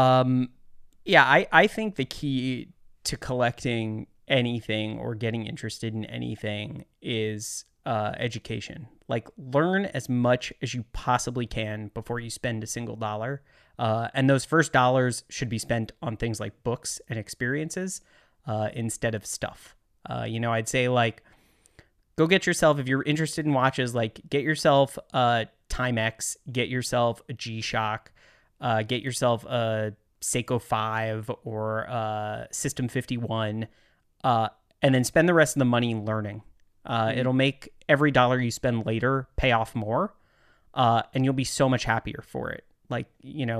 A: I think the key to collecting anything or getting interested in anything is education. Like, learn as much as you possibly can before you spend a single dollar. And those first dollars should be spent on things like books and experiences instead of stuff. I'd say, like, go get yourself, if you're interested in watches, like, get yourself a Timex, get yourself a G-Shock, get yourself a Seiko 5 or a System 51, and then spend the rest of the money learning. It'll make every dollar you spend later pay off more, and you'll be so much happier for it. Like,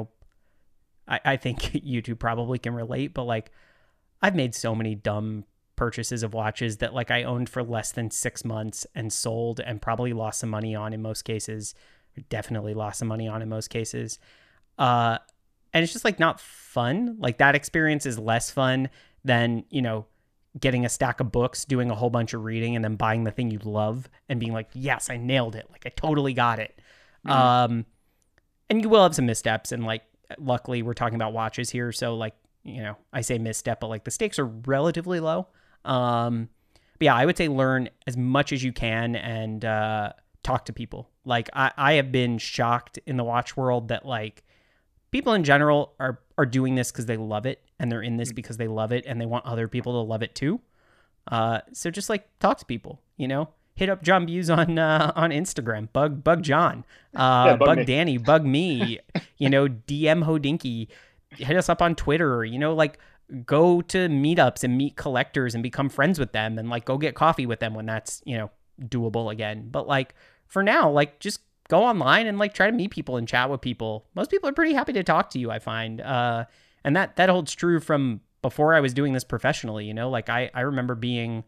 A: I think you two probably can relate, but like, I've made so many dumb purchases of watches that like I owned for less than 6 months and sold and probably lost some money on in most cases, or definitely lost some money on in most cases. And it's just like not fun. Like, that experience is less fun than, getting a stack of books, doing a whole bunch of reading, and then buying the thing you love and being like, yes, I nailed it. Like, I totally got it. Mm-hmm. And you will have some missteps. And like, luckily we're talking about watches here. So like, I say misstep, but like the stakes are relatively low. But yeah, I would say learn as much as you can and talk to people. Like, I have been shocked in the watch world that like people in general are doing this because they love it, and they're in this because they love it, and they want other people to love it too. So just like talk to people, hit up John Buse on Instagram, bug John, bug Danny, bug me, DM Hodinkee, hit us up on Twitter, like go to meetups and meet collectors and become friends with them, and like go get coffee with them when that's, doable again. But like for now, like just go online and like try to meet people and chat with people. Most people are pretty happy to talk to you, I find. And that holds true from before I was doing this professionally, like I remember being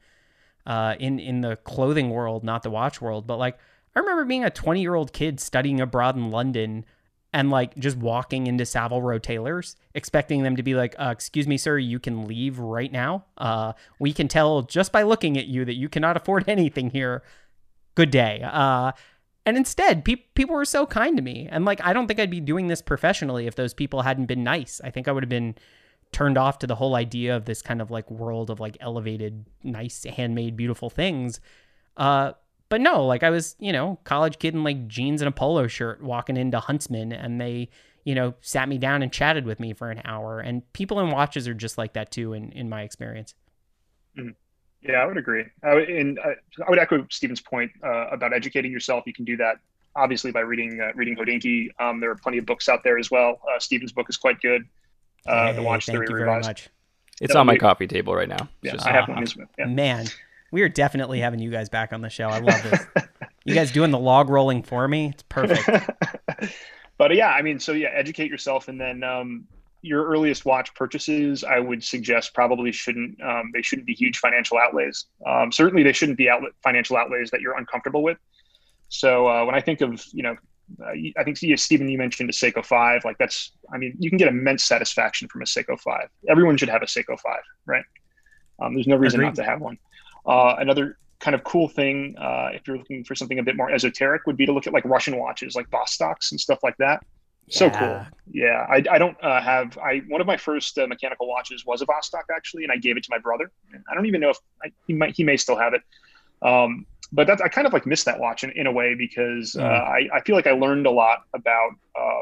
A: in the clothing world, not the watch world, but like I remember being a 20-year-old kid studying abroad in London and like just walking into Savile Row Tailors, expecting them to be like, excuse me, sir, you can leave right now. We can tell just by looking at you that you cannot afford anything here. Good day. And instead, people were so kind to me. And like, I don't think I'd be doing this professionally if those people hadn't been nice. I think I would have been turned off to the whole idea of this kind of like world of like elevated, nice, handmade, beautiful things. But no, like I was, college kid in like jeans and a polo shirt walking into Huntsman, and they, sat me down and chatted with me for an hour. And people in watches are just like that too, in my experience.
B: Mm-hmm. Yeah, I would agree. I would echo Steven's point about educating yourself. You can do that obviously by reading Hodinkee. There are plenty of books out there as well. Steven's book is quite good. The Watch Theory Revised.
C: It's on my coffee table right now.
B: Yeah, I have one. Yeah.
A: Man, we are definitely having you guys back on the show. I love this. You guys doing the log rolling for me? It's perfect.
B: But yeah, I mean, so yeah, educate yourself, and then your earliest watch purchases, I would suggest probably they shouldn't be huge financial outlays. Certainly they shouldn't be financial outlays that you're uncomfortable with. So when I think of, I think Stephen, you mentioned a Seiko 5. Like you can get immense satisfaction from a Seiko 5. Everyone should have a Seiko 5, right? There's no reason not to have one. Another kind of cool thing, if you're looking for something a bit more esoteric, would be to look at like Russian watches, like Vostoks and stuff like that. So cool. Yeah. I don't one of my first mechanical watches was a Vostok actually, and I gave it to my brother. And I don't even know if he may still have it. But I kind of like miss that watch in a way because I feel like I learned a lot about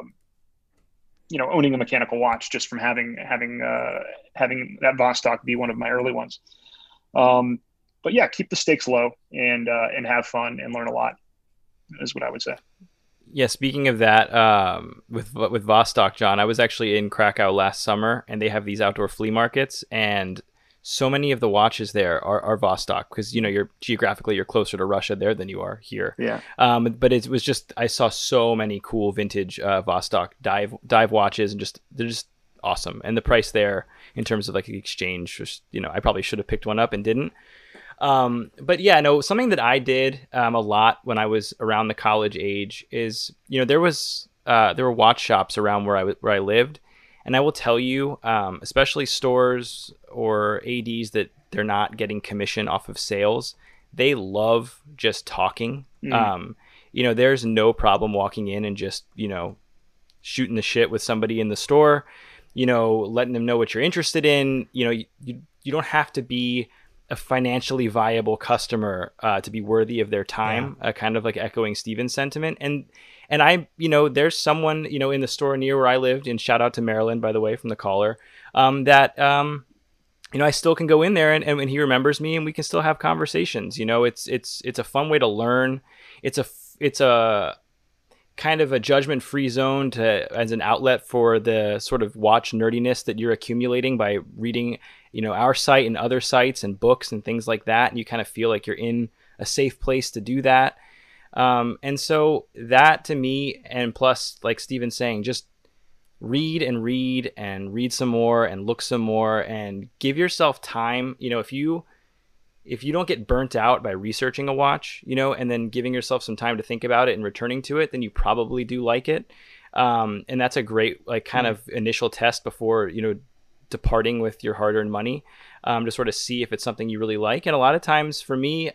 B: owning a mechanical watch just from having that Vostok be one of my early ones. But yeah, keep the stakes low and have fun and learn a lot is what I would say.
C: Yeah, speaking of that, with Vostok, John, I was actually in Krakow last summer, and they have these outdoor flea markets, and so many of the watches there are Vostok because you're geographically closer to Russia there than you are here.
B: Yeah.
C: But it was just I saw so many cool vintage Vostok dive watches, and they're just awesome. And the price there in terms of like exchange, was, I probably should have picked one up and didn't. But yeah, no, something that I did a lot when I was around the college age is there were watch shops around where I lived. And I will tell you, especially stores or ADs that they're not getting commission off of sales, they love just talking. There's no problem walking in and just, shooting the shit with somebody in the store, letting them know what you're interested in. You don't have to be a financially viable customer to be worthy of their time, kind of like echoing Steven's sentiment. And I, there's someone, in the store near where I lived, and shout out to Maryland, by the way, from the caller, that, I still can go in there and he remembers me and we can still have conversations. It's a fun way to learn. It's a kind of a judgment-free zone as an outlet for the sort of watch nerdiness that you're accumulating by reading, our site and other sites and books and things like that. And you kind of feel like you're in a safe place to do that. And so that to me, and plus, like Steven's saying, just read and read and read some more and look some more and give yourself time. If you don't get burnt out by researching a watch, and then giving yourself some time to think about it and returning to it, then you probably do like it. And that's a great, kind of initial test before, departing with your hard-earned money, to sort of see if it's something you really like. And a lot of times for me,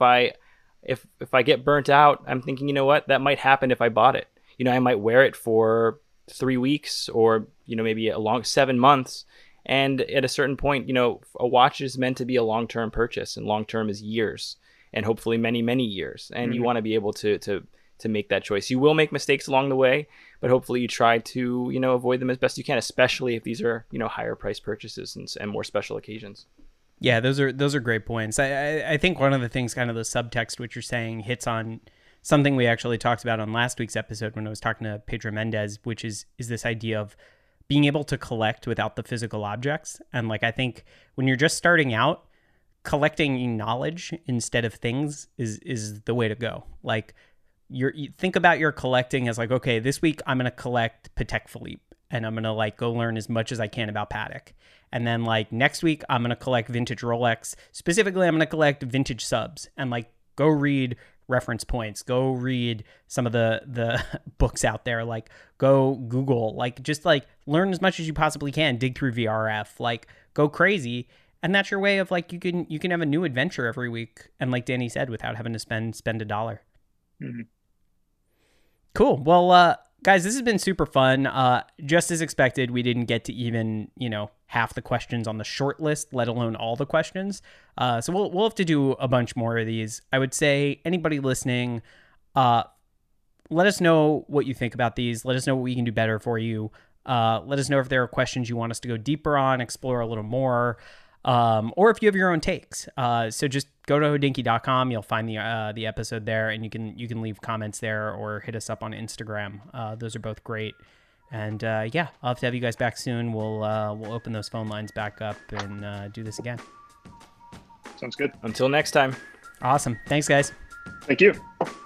C: if I get burnt out, I'm thinking, that might happen if I bought it. I might wear it for 3 weeks or, maybe a long 7 months. And at a certain point, a watch is meant to be a long-term purchase, and long-term is years and hopefully many, many years. And you want to be able to make that choice. You will make mistakes along the way, but hopefully you try to, avoid them as best you can, especially if these are, higher price purchases and more special occasions.
A: Yeah, those are great points. I think one of the things, kind of the subtext, which you're saying, hits on something we actually talked about on last week's episode when I was talking to Pedro Mendez, which is this idea of being able to collect without the physical objects. And I think when you're just starting out, collecting knowledge instead of things is the way to go. You think about your collecting as okay, this week I'm going to collect Patek Philippe, and I'm going to go learn as much as I can about Patek. And then next week I'm going to collect vintage Rolex. Specifically, I'm going to collect vintage subs and go read reference points, go read some of the books out there, go Google, just learn as much as you possibly can, dig through VRF, go crazy. And that's your way of you can have a new adventure every week. And like Danny said, without having to spend $1.
B: Mm-hmm.
A: Cool. Well, guys, this has been super fun. Just as expected, we didn't get to even, half the questions on the short list, let alone all the questions. So we'll have to do a bunch more of these. I would say anybody listening, let us know what you think about these. Let us know what we can do better for you. Let us know if there are questions you want us to go deeper on, explore a little more, or if you have your own takes. So just go to hodinkee.com. You'll find the episode there, and you can leave comments there or hit us up on Instagram. Those are both great. And I'll have to have you guys back soon. We'll open those phone lines back up and do this again.
B: Sounds good.
C: Until next time.
A: Awesome. Thanks, guys.
B: Thank you.